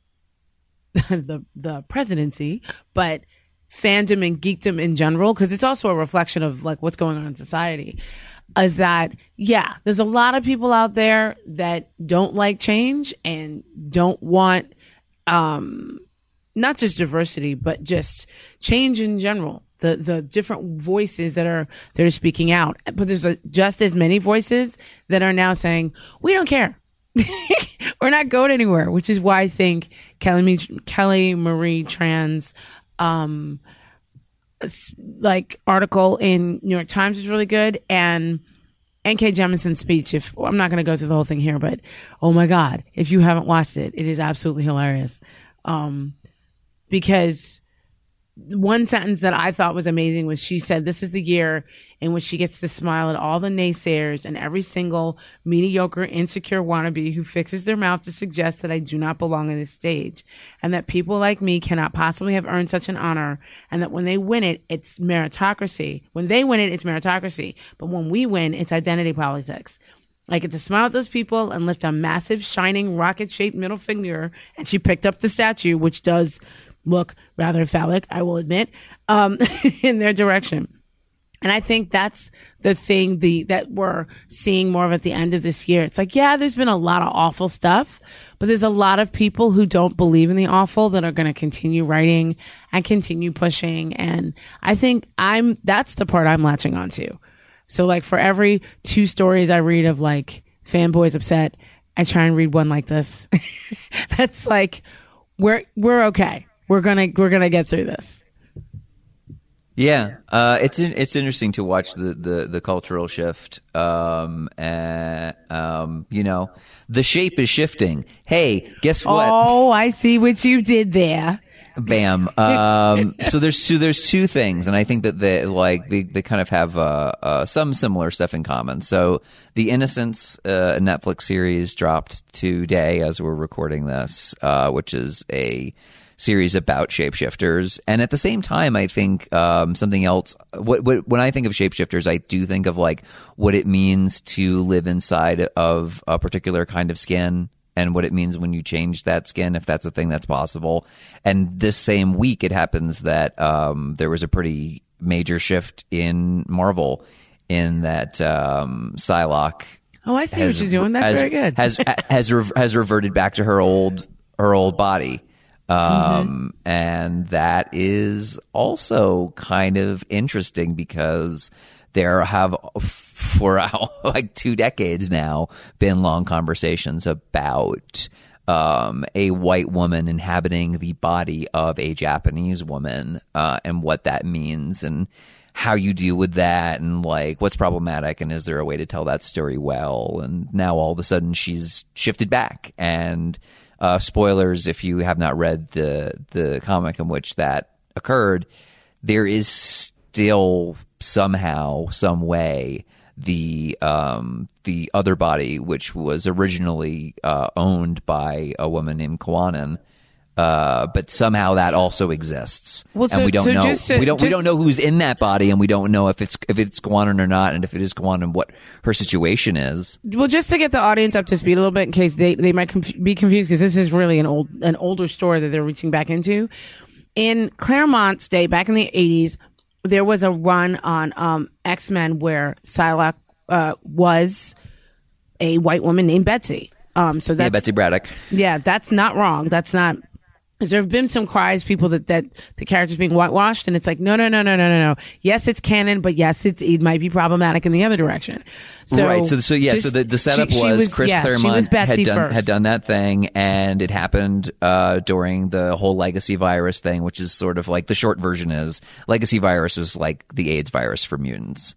the the presidency, but fandom and geekdom in general, because it's also a reflection of like what's going on in society, is that yeah, there's a lot of people out there that don't like change and don't want um not just diversity, but just change in general. The the different voices that are that are speaking out, but there's a, just as many voices that are now saying we don't care. We're not going anywhere, which is why I think Kelly Kelly Marie Tran's um s- like article in New York Times is really good, and N K Jemisin's speech. If I'm not going to go through the whole thing here, but oh my god, if you haven't watched it, it is absolutely hilarious. Um, because one sentence that I thought was amazing was she said, "This is the year in which she gets to smile at all the naysayers and every single mediocre, insecure wannabe who fixes their mouth to suggest that I do not belong on this stage, and that people like me cannot possibly have earned such an honor, and that when they win it, it's meritocracy. When they win it, it's meritocracy. But when we win, it's identity politics. I get to smile at those people and lift a massive, shining, rocket-shaped middle finger." And she picked up the statue, which does look rather phallic, I will admit, um, in their direction. And I think that's the thing the that we're seeing more of at the end of this year. It's like, yeah, there's been a lot of awful stuff, but there's a lot of people who don't believe in the awful that are going to continue writing and continue pushing. And I think I'm that's the part I'm latching onto. So like for every two stories I read of like fanboys upset, I try and read one like this. That's like we're we're okay. We're gonna we're gonna get through this. Yeah, uh, it's in, it's interesting to watch the, the, the cultural shift. Um, and, um, you know, the shape is shifting. Hey, guess what? Oh, I see what you did there. Bam. Um, so there's two, there's two things, and I think that they like they, they kind of have uh, uh, some similar stuff in common. So the Innocence uh, Netflix series dropped today as we're recording this, uh, which is a series about shapeshifters. And at the same time, I think um, something else. What, what, when I think of shapeshifters, I do think of like what it means to live inside of a particular kind of skin, and what it means when you change that skin, if that's a thing that's possible. And this same week, it happens that um, there was a pretty major shift in Marvel, in that um, Psylocke. Oh, I see has, what you're doing. That's has, very good. Has has rev- has reverted back to her old her old body. Um, mm-hmm. And that is also kind of interesting because there have for like two decades now been long conversations about um, a white woman inhabiting the body of a Japanese woman, uh, and what that means and how you deal with that, and like what's problematic, and is there a way to tell that story well? And now all of a sudden she's shifted back, and Uh, spoilers if you have not read the the comic in which that occurred, there is still somehow, some way, the um, the other body, which was originally uh, owned by a woman named Kawanan. Uh, but somehow that also exists, well, so, and we don't so know. Just to, we don't. Just, we don't know who's in that body, and we don't know if it's if it's Kawanan or not, and if it is Kawanan, what her situation is. Well, just to get the audience up to speed a little bit, in case they they might conf- be confused, because this is really an old an older story that they're reaching back into. In Claremont's day, back in the eighties, there was a run on um, X-Men where Psylocke uh, was a white woman named Betsy. Um, so that's, yeah, Betsy Braddock. Yeah, that's not wrong. That's not. There have been some cries, people that, that the character's being whitewashed, and it's like, no, no, no, no, no, no, no. Yes, it's canon, but yes, it's, it might be problematic in the other direction. So, right. So, so yeah. just, so the, the setup she, she was, was Chris yeah, Claremont had done first. had done that thing, and it happened uh, during the whole legacy virus thing, which is sort of like the short version is legacy virus was like the AIDS virus for mutants.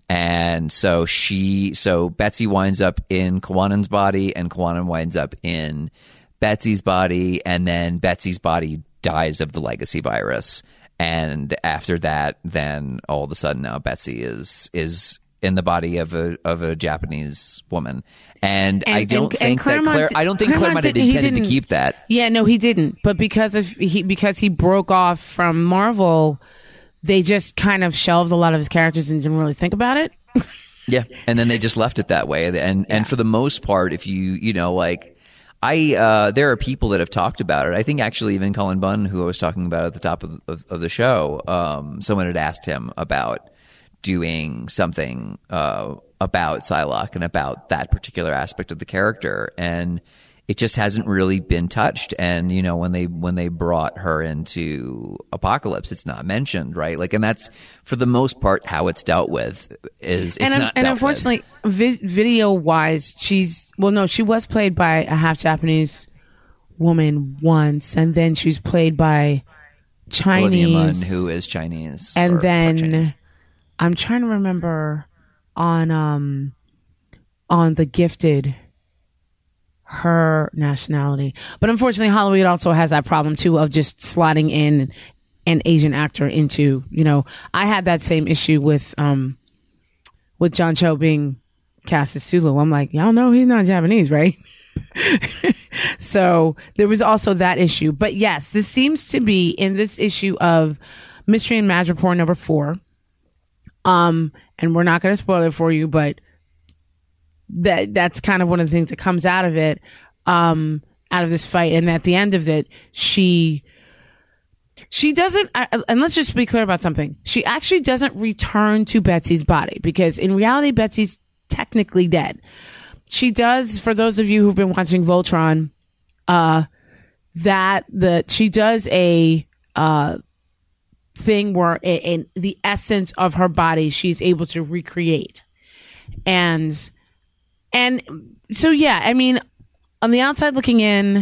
And so she, so Betsy winds up in Kawanan's body, and Kawanan winds up in Betsy's body, and then Betsy's body dies of the legacy virus. And after that, then all of a sudden now Betsy is is in the body of a of a Japanese woman. And, and I don't and, think and that Claire, I don't think Claremont, Claremont had intended to keep that. Yeah, no, he didn't. But because of he because he broke off from Marvel, they just kind of shelved a lot of his characters and didn't really think about it. Yeah, and then they just left it that way. And yeah. and for the most part, if you you know like. I uh, there are people that have talked about it. I think actually even Cullen Bunn, who I was talking about at the top of, of, of the show, um, someone had asked him about doing something uh, about Psylocke and about that particular aspect of the character, and it just hasn't really been touched. And you know, when they when they brought her into Apocalypse, it's not mentioned, right? Like, and that's for the most part how it's dealt with. Is it's and, not and dealt unfortunately, with. vi- video wise, she's well, no, she was played by a half Japanese woman once, and then she's played by Chinese, Olivia Munn, who is Chinese, and then Chinese. I'm trying to remember on um on The Gifted. Her nationality, but unfortunately Hollywood also has that problem too of just slotting in an Asian actor into, you know, I had that same issue with um with John Cho being cast as Sulu. I'm like, y'all know he's not Japanese, right? So there was also that issue. But yes, this seems to be in this issue of Mystery and Madripoor Report number four, um and we're not going to spoil it for you, but that that's kind of one of the things that comes out of it, um, out of this fight. And at the end of it, she she doesn't, and let's just be clear about something. She actually doesn't return to Betsy's body, because in reality, Betsy's technically dead. She does, for those of you who've been watching Voltron, uh, that the she does a uh, thing where in the essence of her body, she's able to recreate. And And so, yeah, I mean, on the outside looking in,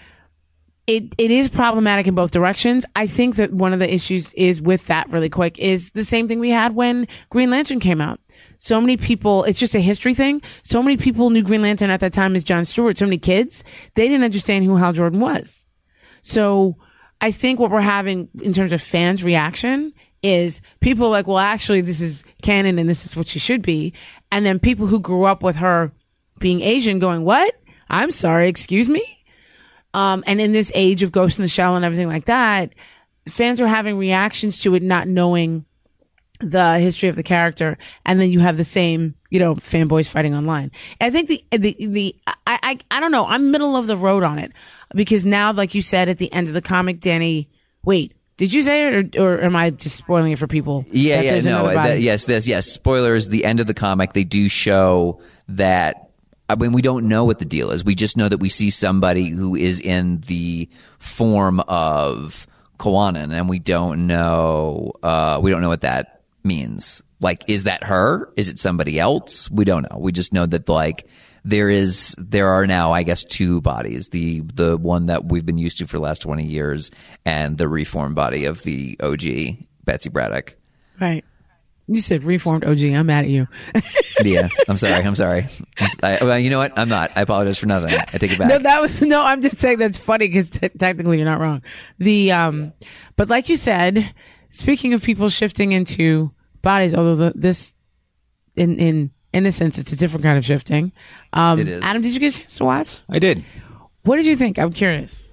it it is problematic in both directions. I think that one of the issues is with that really quick is the same thing we had when Green Lantern came out. So many people, it's just a history thing. So many people knew Green Lantern at that time as John Stewart. So many kids, they didn't understand who Hal Jordan was. So I think what we're having in terms of fans' reaction is people like, well, actually, this is canon and this is what she should be. And then people who grew up with her being Asian going, what? I'm sorry, excuse me? Um, and in this age of Ghost in the Shell and everything like that, fans are having reactions to it not knowing the history of the character. And then you have the same, you know, fanboys fighting online. I think the, the, the, I, I, I don't know, I'm middle of the road on it. Because now, like you said, at the end of the comic, Danny, wait, did you say it, or, or am I just spoiling it for people? Yeah, yeah, no, that, yes, this, yes. Spoilers. The end of the comic, they do show that. I mean, we don't know what the deal is. We just know that we see somebody who is in the form of Kawanan, and we don't know. Uh, we don't know what that means. Like, is that her? Is it somebody else? We don't know. We just know that like there is, there are now, I guess, two bodies: the the one that we've been used to for the last twenty years, and the reformed body of the O G Betsy Braddock. Right. You said reformed O G. I'm mad at you. Yeah, I'm sorry. I'm sorry. I'm, I, well, you know what? I'm not. I apologize for nothing. I take it back. No, that was no. I'm just saying that's funny because t- technically you're not wrong. The um, but like you said, speaking of people shifting into bodies, although the, this, in in in a sense, it's a different kind of shifting. Um, It is. Adam, did you get a chance to watch? I did. What did you think? I'm curious.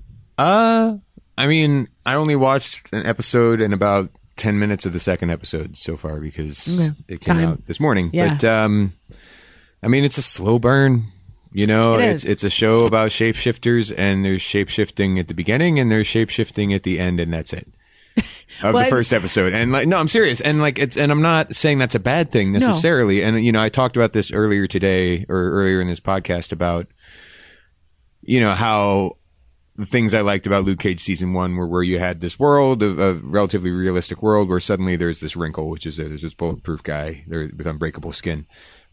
Uh, I mean, I only watched an episode and about ten minutes of the second episode so far because Okay. it came Time. out this morning. Yeah. But um, I mean, it's a slow burn. You know, It it's is. it's a show about shapeshifters, and there's shapeshifting at the beginning, and there's shapeshifting at the end, and that's it. Of Well, the first episode, and like, no, I'm serious, and like, it's, and I'm not saying that's a bad thing necessarily. And you know, I talked about this earlier today, or earlier in this podcast about, you know, how the things I liked about Luke Cage season one were where you had this world of a relatively realistic world where suddenly there's this wrinkle, which is that there's this bulletproof guy there with unbreakable skin.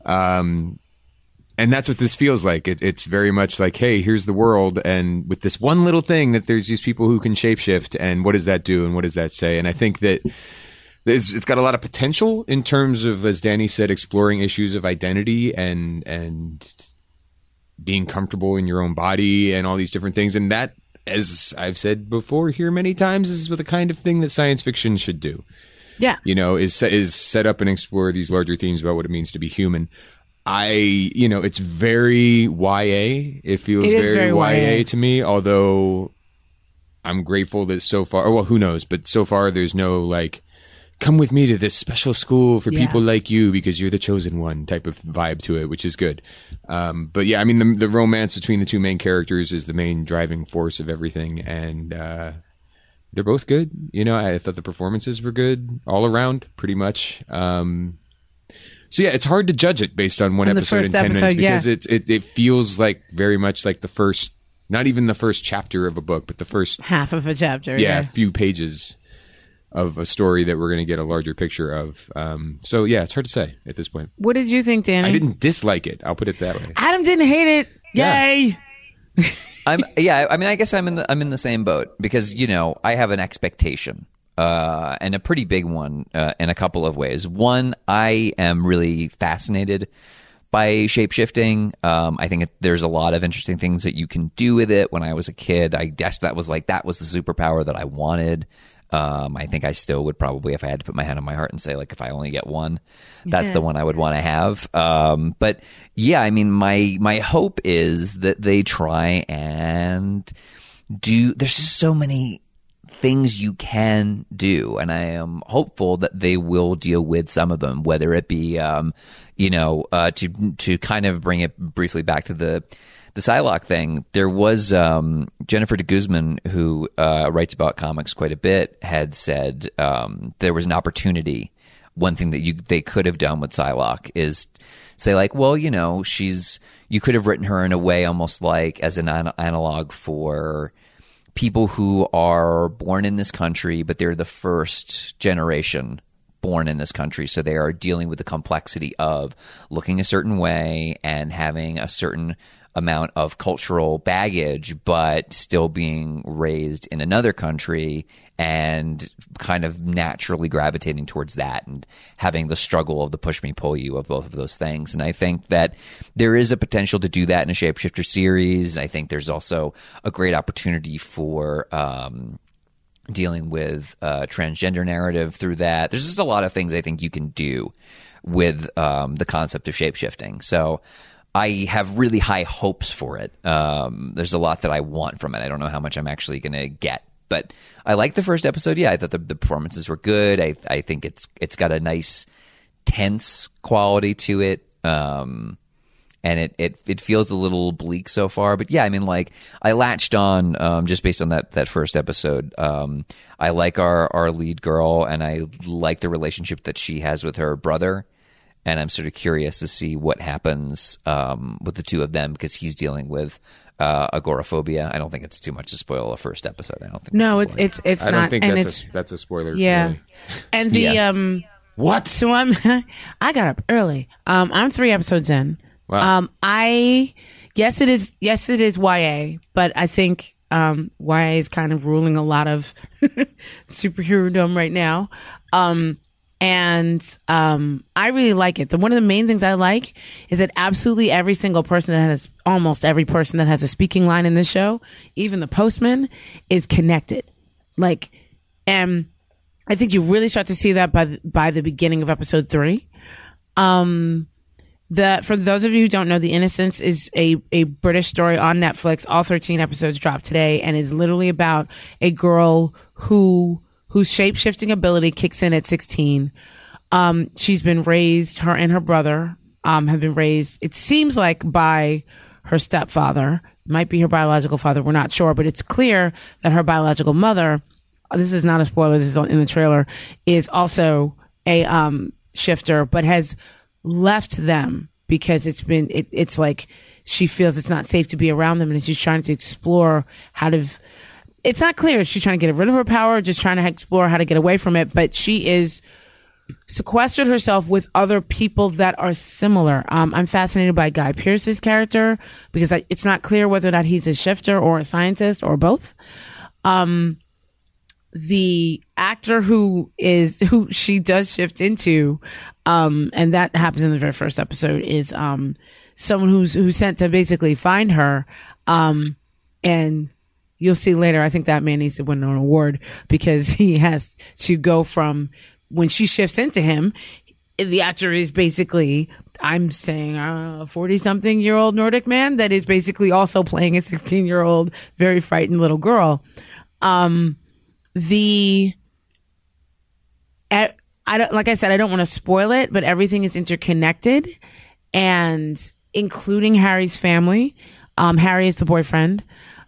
Um, and that's what this feels like. It, it's very much like, hey, here's the world. And with this one little thing that there's these people who can shapeshift, and what does that do? And what does that say? And I think that there's, it's got a lot of potential in terms of, as Danny said, exploring issues of identity and, and being comfortable in your own body and all these different things. And that, as I've said before here many times, is the kind of thing that science fiction should do. Yeah. You know, is is set up and explore these larger themes about what it means to be human. I, you know, it's very Y A. It feels It is very, very Y A, Y A to me, although I'm grateful that so far, well, who knows, but so far there's no like, come with me to this special school for Yeah. people like you because you're the chosen one type of vibe to it, which is good. Um, but yeah, I mean, the, the romance between the two main characters is the main driving force of everything. And, uh, they're both good. You know, I thought the performances were good all around, pretty much. Um, so yeah, it's hard to judge it based on one On the episode in first ten episode, minutes because yeah. it's it, it feels like very much like the first, not even the first chapter of a book, but the first Half of a chapter. yeah, Yeah. few pages of a story that we're going to get a larger picture of. Um, so yeah, it's hard to say at this point. What did you think, Danny? I didn't dislike it. I'll put it that way. Adam didn't hate it. Yeah. Yay. I'm yeah. I mean, I guess I'm in the I'm in the same boat because you know I have an expectation, uh, and a pretty big one uh, in a couple of ways. One, I am really fascinated by shapeshifting. Um, I think it, there's a lot of interesting things that you can do with it. When I was a kid, I guess that was like that was the superpower that I wanted. Um, I think I still would probably, if I had to put my hand on my heart and say, like, if I only get one, that's Yeah. the one I would want to have. Um, but yeah, I mean, my my hope is that they try and do. There's just so many things you can do, and I am hopeful that they will deal with some of them. Whether it be, um, you know, uh, to to kind of bring it briefly back to the. The Psylocke thing, there was um, Jennifer de Guzman, who uh, writes about comics quite a bit, had said um, there was an opportunity. One thing that you they could have done with Psylocke is say like, well, you know, she's you could have written her in a way almost like as an an- analog for people who are born in this country, but they're the first generation born in this country, so they are dealing with the complexity of looking a certain way and having a certain amount of cultural baggage, but still being raised in another country and kind of naturally gravitating towards that and having the struggle of the push me pull you of both of those things. And I think that there is a potential to do that in a Shapeshifter series. And I think there's also a great opportunity for um, dealing with uh, transgender narrative through that. There's just a lot of things I think you can do with um, the concept of shapeshifting. So I have really high hopes for it. Um, there's a lot that I want from it. I don't know how much I'm actually going to get, but I liked the first episode. Yeah, I thought the, the performances were good. I, I think it's it's got a nice tense quality to it, um, and it, it it feels a little bleak so far. But yeah, I mean, like I latched on um, just based on that that first episode. Um, I like our our lead girl, and I like the relationship that she has with her brother. And I'm sort of curious to see what happens um, with the two of them because he's dealing with uh, agoraphobia. I don't think it's too much to spoil a first episode. I don't think. No, this it's is like- it's it's I not, don't think and that's it's a, that's a spoiler. yeah, really. and the Yeah. um. What? So I'm, I got up early. Um, I'm three episodes in. Wow. Um, I yes, it is. Yes, it is Y A, but I think um, Y A is kind of ruling a lot of superhero dome right now. Um, and um, I really like it. The one of the main things I like is that absolutely every single person that has, almost every person that has a speaking line in this show, even the postman, is connected. Like, and I think you really start to see that by the, by the beginning of episode three. Um, the for those of you who don't know, The Innocents is a, a British story on Netflix. All thirteen episodes dropped today, and is literally about a girl who whose shape-shifting ability kicks in at sixteen. Um, she's been raised, her and her brother um, have been raised, it seems like, by her stepfather. Might be her biological father, we're not sure, but it's clear that her biological mother, this is not a spoiler, this is in the trailer, is also a um, shifter, but has left them because it's been, it, it's like she feels it's not safe to be around them, and she's trying to explore how to, it's not clear if she's trying to get rid of her power, or just trying to explore how to get away from it, but she is sequestered herself with other people that are similar. Um, I'm fascinated by Guy Pearce's character because I, it's not clear whether or not he's a shifter or a scientist or both. Um, the actor who is who she does shift into, um, and that happens in the very first episode, is um, someone who's who's sent to basically find her. Um, and you'll see later, I think that man needs to win an award because he has to go from, when she shifts into him, the actor is basically, I'm saying, a forty-something year old Nordic man that is basically also playing a sixteen year old very frightened little girl. Um, the, I don't, like I said, I don't want to spoil it, but everything is interconnected, and including Harry's family. Um, Harry is the boyfriend.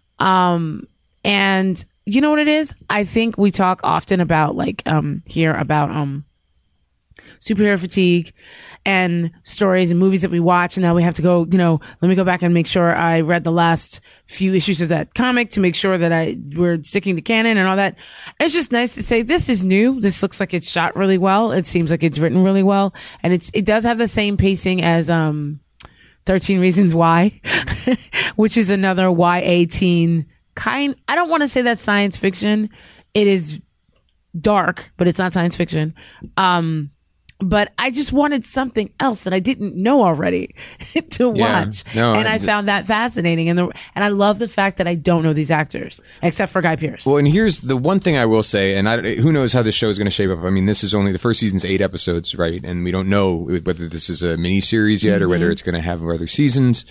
Um, and you know what it is? I think we talk often about, like, um, here about, um, superhero fatigue and stories and movies that we watch, and now we have to go, you know, let me go back and make sure I read the last few issues of that comic to make sure that I we're sticking to canon and all that. It's just nice to say this is new. This looks like it's shot really well. It seems like it's written really well, and it's it does have the same pacing as um thirteen Reasons Why, which is another Y A teen kind. I don't want to say that's science fiction. It is dark, but it's not science fiction. Um, but I just wanted something else that I didn't know already to watch. Yeah, no, and I, I found that fascinating. And the, and I love the fact that I don't know these actors, except for Guy Pearce. Well, and here's the one thing I will say, and I, who knows how this show is going to shape up. I mean, this is only, the first season's eight episodes, right? And we don't know whether this is a mini series yet, mm-hmm. or whether it's going to have other seasons.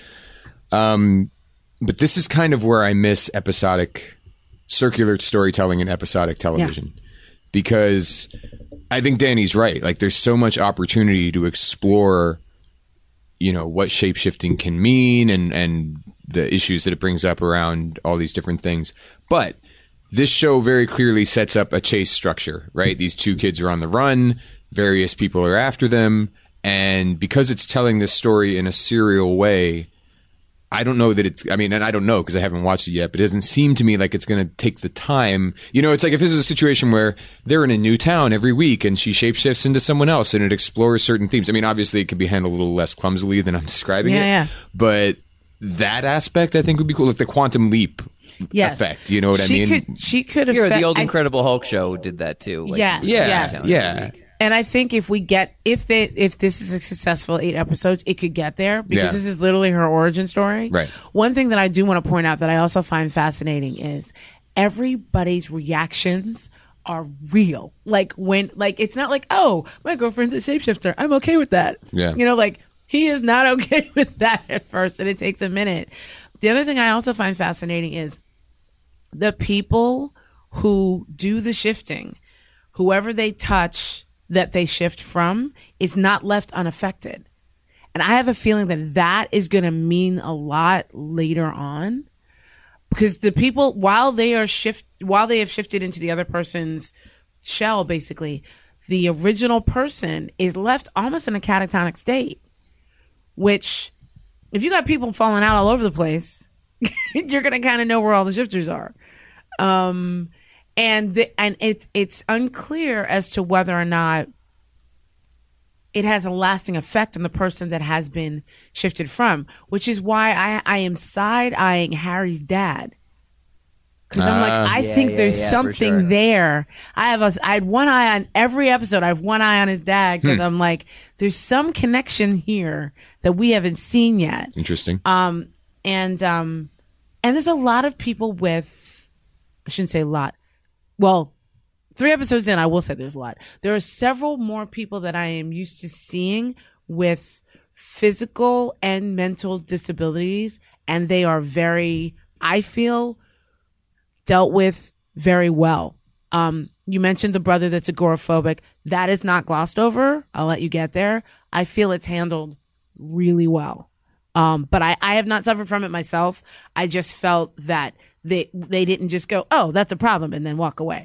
Um, but this is kind of where I miss episodic, circular storytelling and episodic television. Yeah. Because I think Danny's right. Like, there's so much opportunity to explore, you know, what shape-shifting can mean, and, and the issues that it brings up around all these different things. But this show very clearly sets up a chase structure, right? These two kids are on the run. Various people are after them. And because it's telling this story in a serial way, I don't know that it's, I mean, and I don't know because I haven't watched it yet, but it doesn't seem to me like it's going to take the time. You know, it's like if this is a situation where they're in a new town every week and she shapeshifts into someone else and it explores certain themes. I mean, obviously it could be handled a little less clumsily than I'm describing yeah, it. Yeah. But that aspect I think would be cool. Like the quantum leap yes. effect. You know what she I mean? Could, she could have. Here, the old Incredible Hulk show did that too. Like, yes, yeah. Yes. Yeah. And I think if we get, if they, if this is a successful eight episodes, it could get there because Yeah. this is literally her origin story. Right. One thing that I do want to point out that I also find fascinating is everybody's reactions are real. Like when, like, it's not like, oh, my girlfriend's a shapeshifter, I'm okay with that. Yeah. You know, like he is not okay with that at first, and it takes a minute. The other thing I also find fascinating is the people who do the shifting, whoever they touch that they shift from is not left unaffected. And I have a feeling that that is going to mean a lot later on, because the people, while they are shift, while they have shifted into the other person's shell, basically, the original person is left almost in a catatonic state, which if you got people falling out all over the place, you're going to kind of know where all the shifters are. Um, And the, and it's it's unclear as to whether or not it has a lasting effect on the person that has been shifted from, which is why I, I am side-eyeing Harry's dad. Because I'm like, Uh, I yeah, think yeah, there's yeah, for something sure. there. I have a, I had one eye on every episode. I have one eye on his dad because I'm like, there's some connection here that we haven't seen yet. Interesting. Um, and um, and there's a lot of people with, I shouldn't say a lot. Well, three episodes in, I will say there's a lot. There are several more people that I am used to seeing with physical and mental disabilities, and they are very, I feel, dealt with very well. Um, you mentioned the brother that's agoraphobic. That is not glossed over. I'll let you get there. I feel it's handled really well. Um, but I, I have not suffered from it myself. I just felt that they they didn't just go, oh, that's a problem, and then walk away.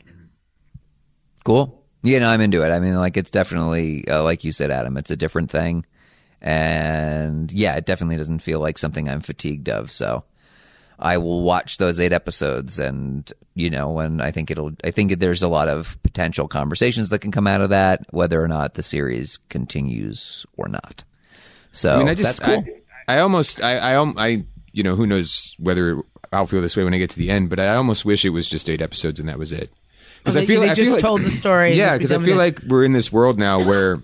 Cool. Yeah, no, I'm into it. I mean, like, it's definitely, uh, like you said, Adam, it's a different thing. And yeah, it definitely doesn't feel like something I'm fatigued of. So I will watch those eight episodes, and you know, and I think it'll. I think there's a lot of potential conversations that can come out of that, whether or not the series continues or not. So I mean, I just, that's cool. I, I almost, I, I, I, you know, who knows whether I'll feel this way when I get to the end, but I almost wish it was just eight episodes and that was it. Because Oh, I they- feel, they I just feel like, told the story and Yeah, just be because I done feel with it. like we're in this world now where,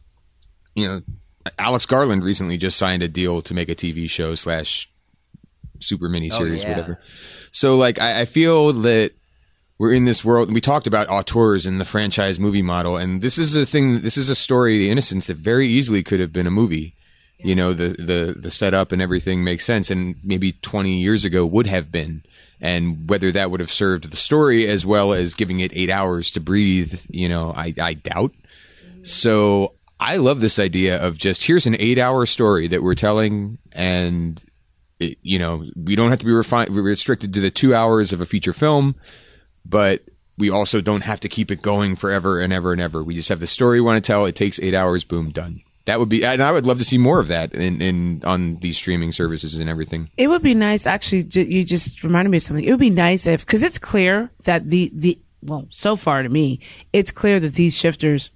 you know, Alex Garland recently just signed a deal to make a T V show slash super mini series, yeah. whatever. So, like, I, I feel that we're in this world, and we talked about auteurs and the franchise movie model, and this is a thing. This is a story, The Innocents, that very easily could have been a movie. You know, the the the setup and everything makes sense, and maybe twenty years ago would have been. And whether that would have served the story as well as giving it eight hours to breathe, you know, I, I doubt. So I love this idea of just here's an eight-hour story that we're telling, and it, you know, we don't have to be refi- restricted to the two hours of a feature film, but we also don't have to keep it going forever and ever and ever. We just have the story we want to tell. It takes eight hours. Boom, done. That would be, and I would love to see more of that in, in on these streaming services and everything. It would be nice, actually. j- You just reminded me of something. It would be nice if, because it's clear that the the well, so far to me, it's clear that these shifters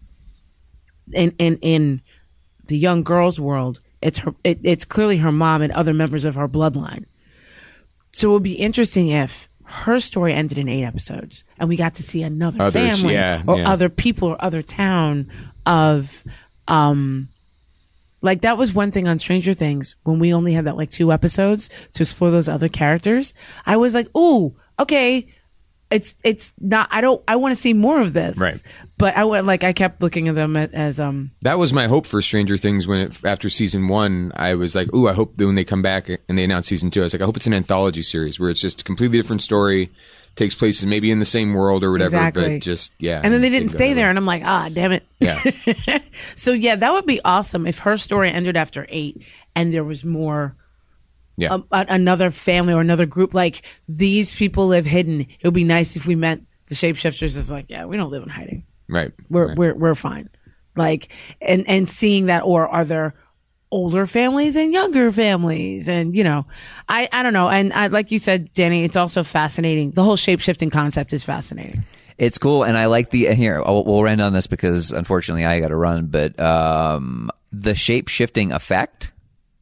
in in in the young girl's world, it's her. It, it's clearly her mom and other members of her bloodline. So it would be interesting if her story ended in eight episodes, and we got to see another Others, family yeah, or yeah. other people or other town of. um Like, that was one thing on Stranger Things when we only had that like two episodes to explore those other characters. I was like, "Ooh, okay, it's it's not. I don't. I want to see more of this." Right. But I went like I kept looking at them as, as um. That was my hope for Stranger Things when it, after season one, I was like, ooh, I hope that when they come back and they announce season two, I was like, I hope it's an anthology series where it's just a completely different story, takes place maybe in the same world or whatever, Exactly. but just, yeah. And then they didn't go stay that there, way. and I'm like, ah, damn it. Yeah. So yeah, that would be awesome if her story ended after eight, and there was more. Yeah. A, a- another family or another group, like these people live hidden. It would be nice if we met the shapeshifters as like, yeah, we don't live in hiding. Right. We're right. we're we're fine. Like, and and seeing that, or are there older families and younger families, and you know, I I don't know. And I, like you said, Danny, it's also fascinating. The whole shape shifting concept is fascinating. It's cool, and I like the here. I'll, we'll end on this because unfortunately I got to run. But um, the shape shifting effect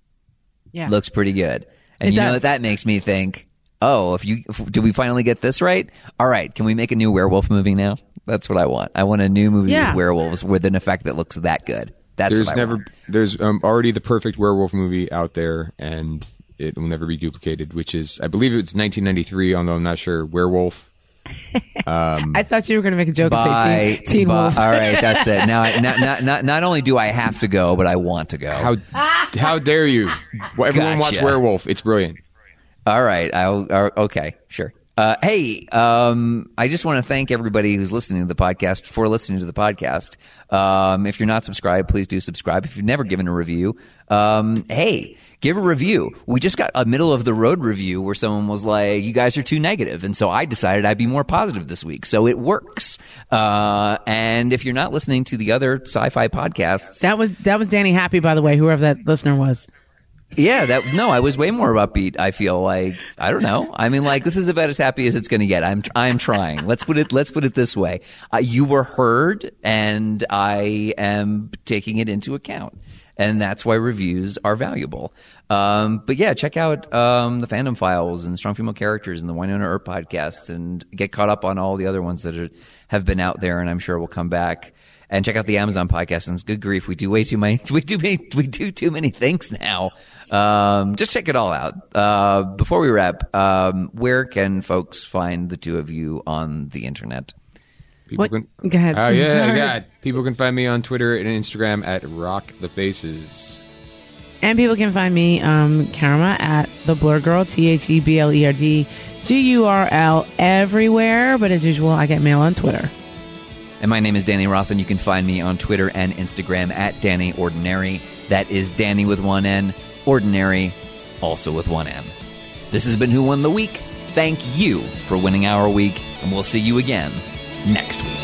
Yeah, looks pretty good, and It you know does. what that makes me think. Oh, if you if, do we finally get this right? All right, can we make a new werewolf movie now? That's what I want. I want a new movie Yeah. with werewolves with an effect that looks that good. That's There's what I never, want. there's um, already the perfect werewolf movie out there, and it will never be duplicated, which is, I believe it's nineteen ninety-three, although I'm not sure, Werewolf. I thought you were going to make a joke and say Bye. Teen, teen Bye. Wolf. All right, that's it. Now, I, not, not not not only do I have to go, but I want to go. How, how dare you? Well, everyone watch Gotcha. Werewolf. It's brilliant. All right. I'll, uh, okay, sure. Uh, hey, um, I just want to thank everybody who's listening to the podcast for listening to the podcast. Um, if you're not subscribed, please do subscribe. If you've never given a review, um, hey, give a review. We just got a middle of the road review where someone was like, you guys are too negative. And so I decided I'd be more positive this week. So it works. Uh, and if you're not listening to the other sci-fi podcasts, That was that was Danny Happy, by the way, whoever that listener was. yeah, that no, I was way more upbeat. I feel like I don't know. I mean, like this is about as happy as it's going to get. I'm I'm trying. Let's put it let's put it this way. Uh, you were heard, and I am taking it into account, and that's why reviews are valuable. Um, but yeah, check out um, the Fandom Files and Strong Female Characters and the Winona Earp podcast, and get caught up on all the other ones that are, have been out there, and I'm sure will come back. And check out the Amazon podcast. And it's good grief, we do way too many. We do many, we do too many things now. Um, just check it all out. Uh, before we wrap, um, where can folks find the two of you on the internet? People What? can Go ahead. Oh yeah, Sorry. God. People can find me on Twitter and Instagram at Rock the Faces. And people can find me, um, Karma, at The Blur Girl, T H E B L E R D G U R L, everywhere. But as usual, I get mail on Twitter. And my name is Danny Roth, and you can find me on Twitter and Instagram at Danny Ordinary. That is Danny with one N, Ordinary, also with one N. This has been Who Won the Week. Thank you for winning our week, and we'll see you again next week.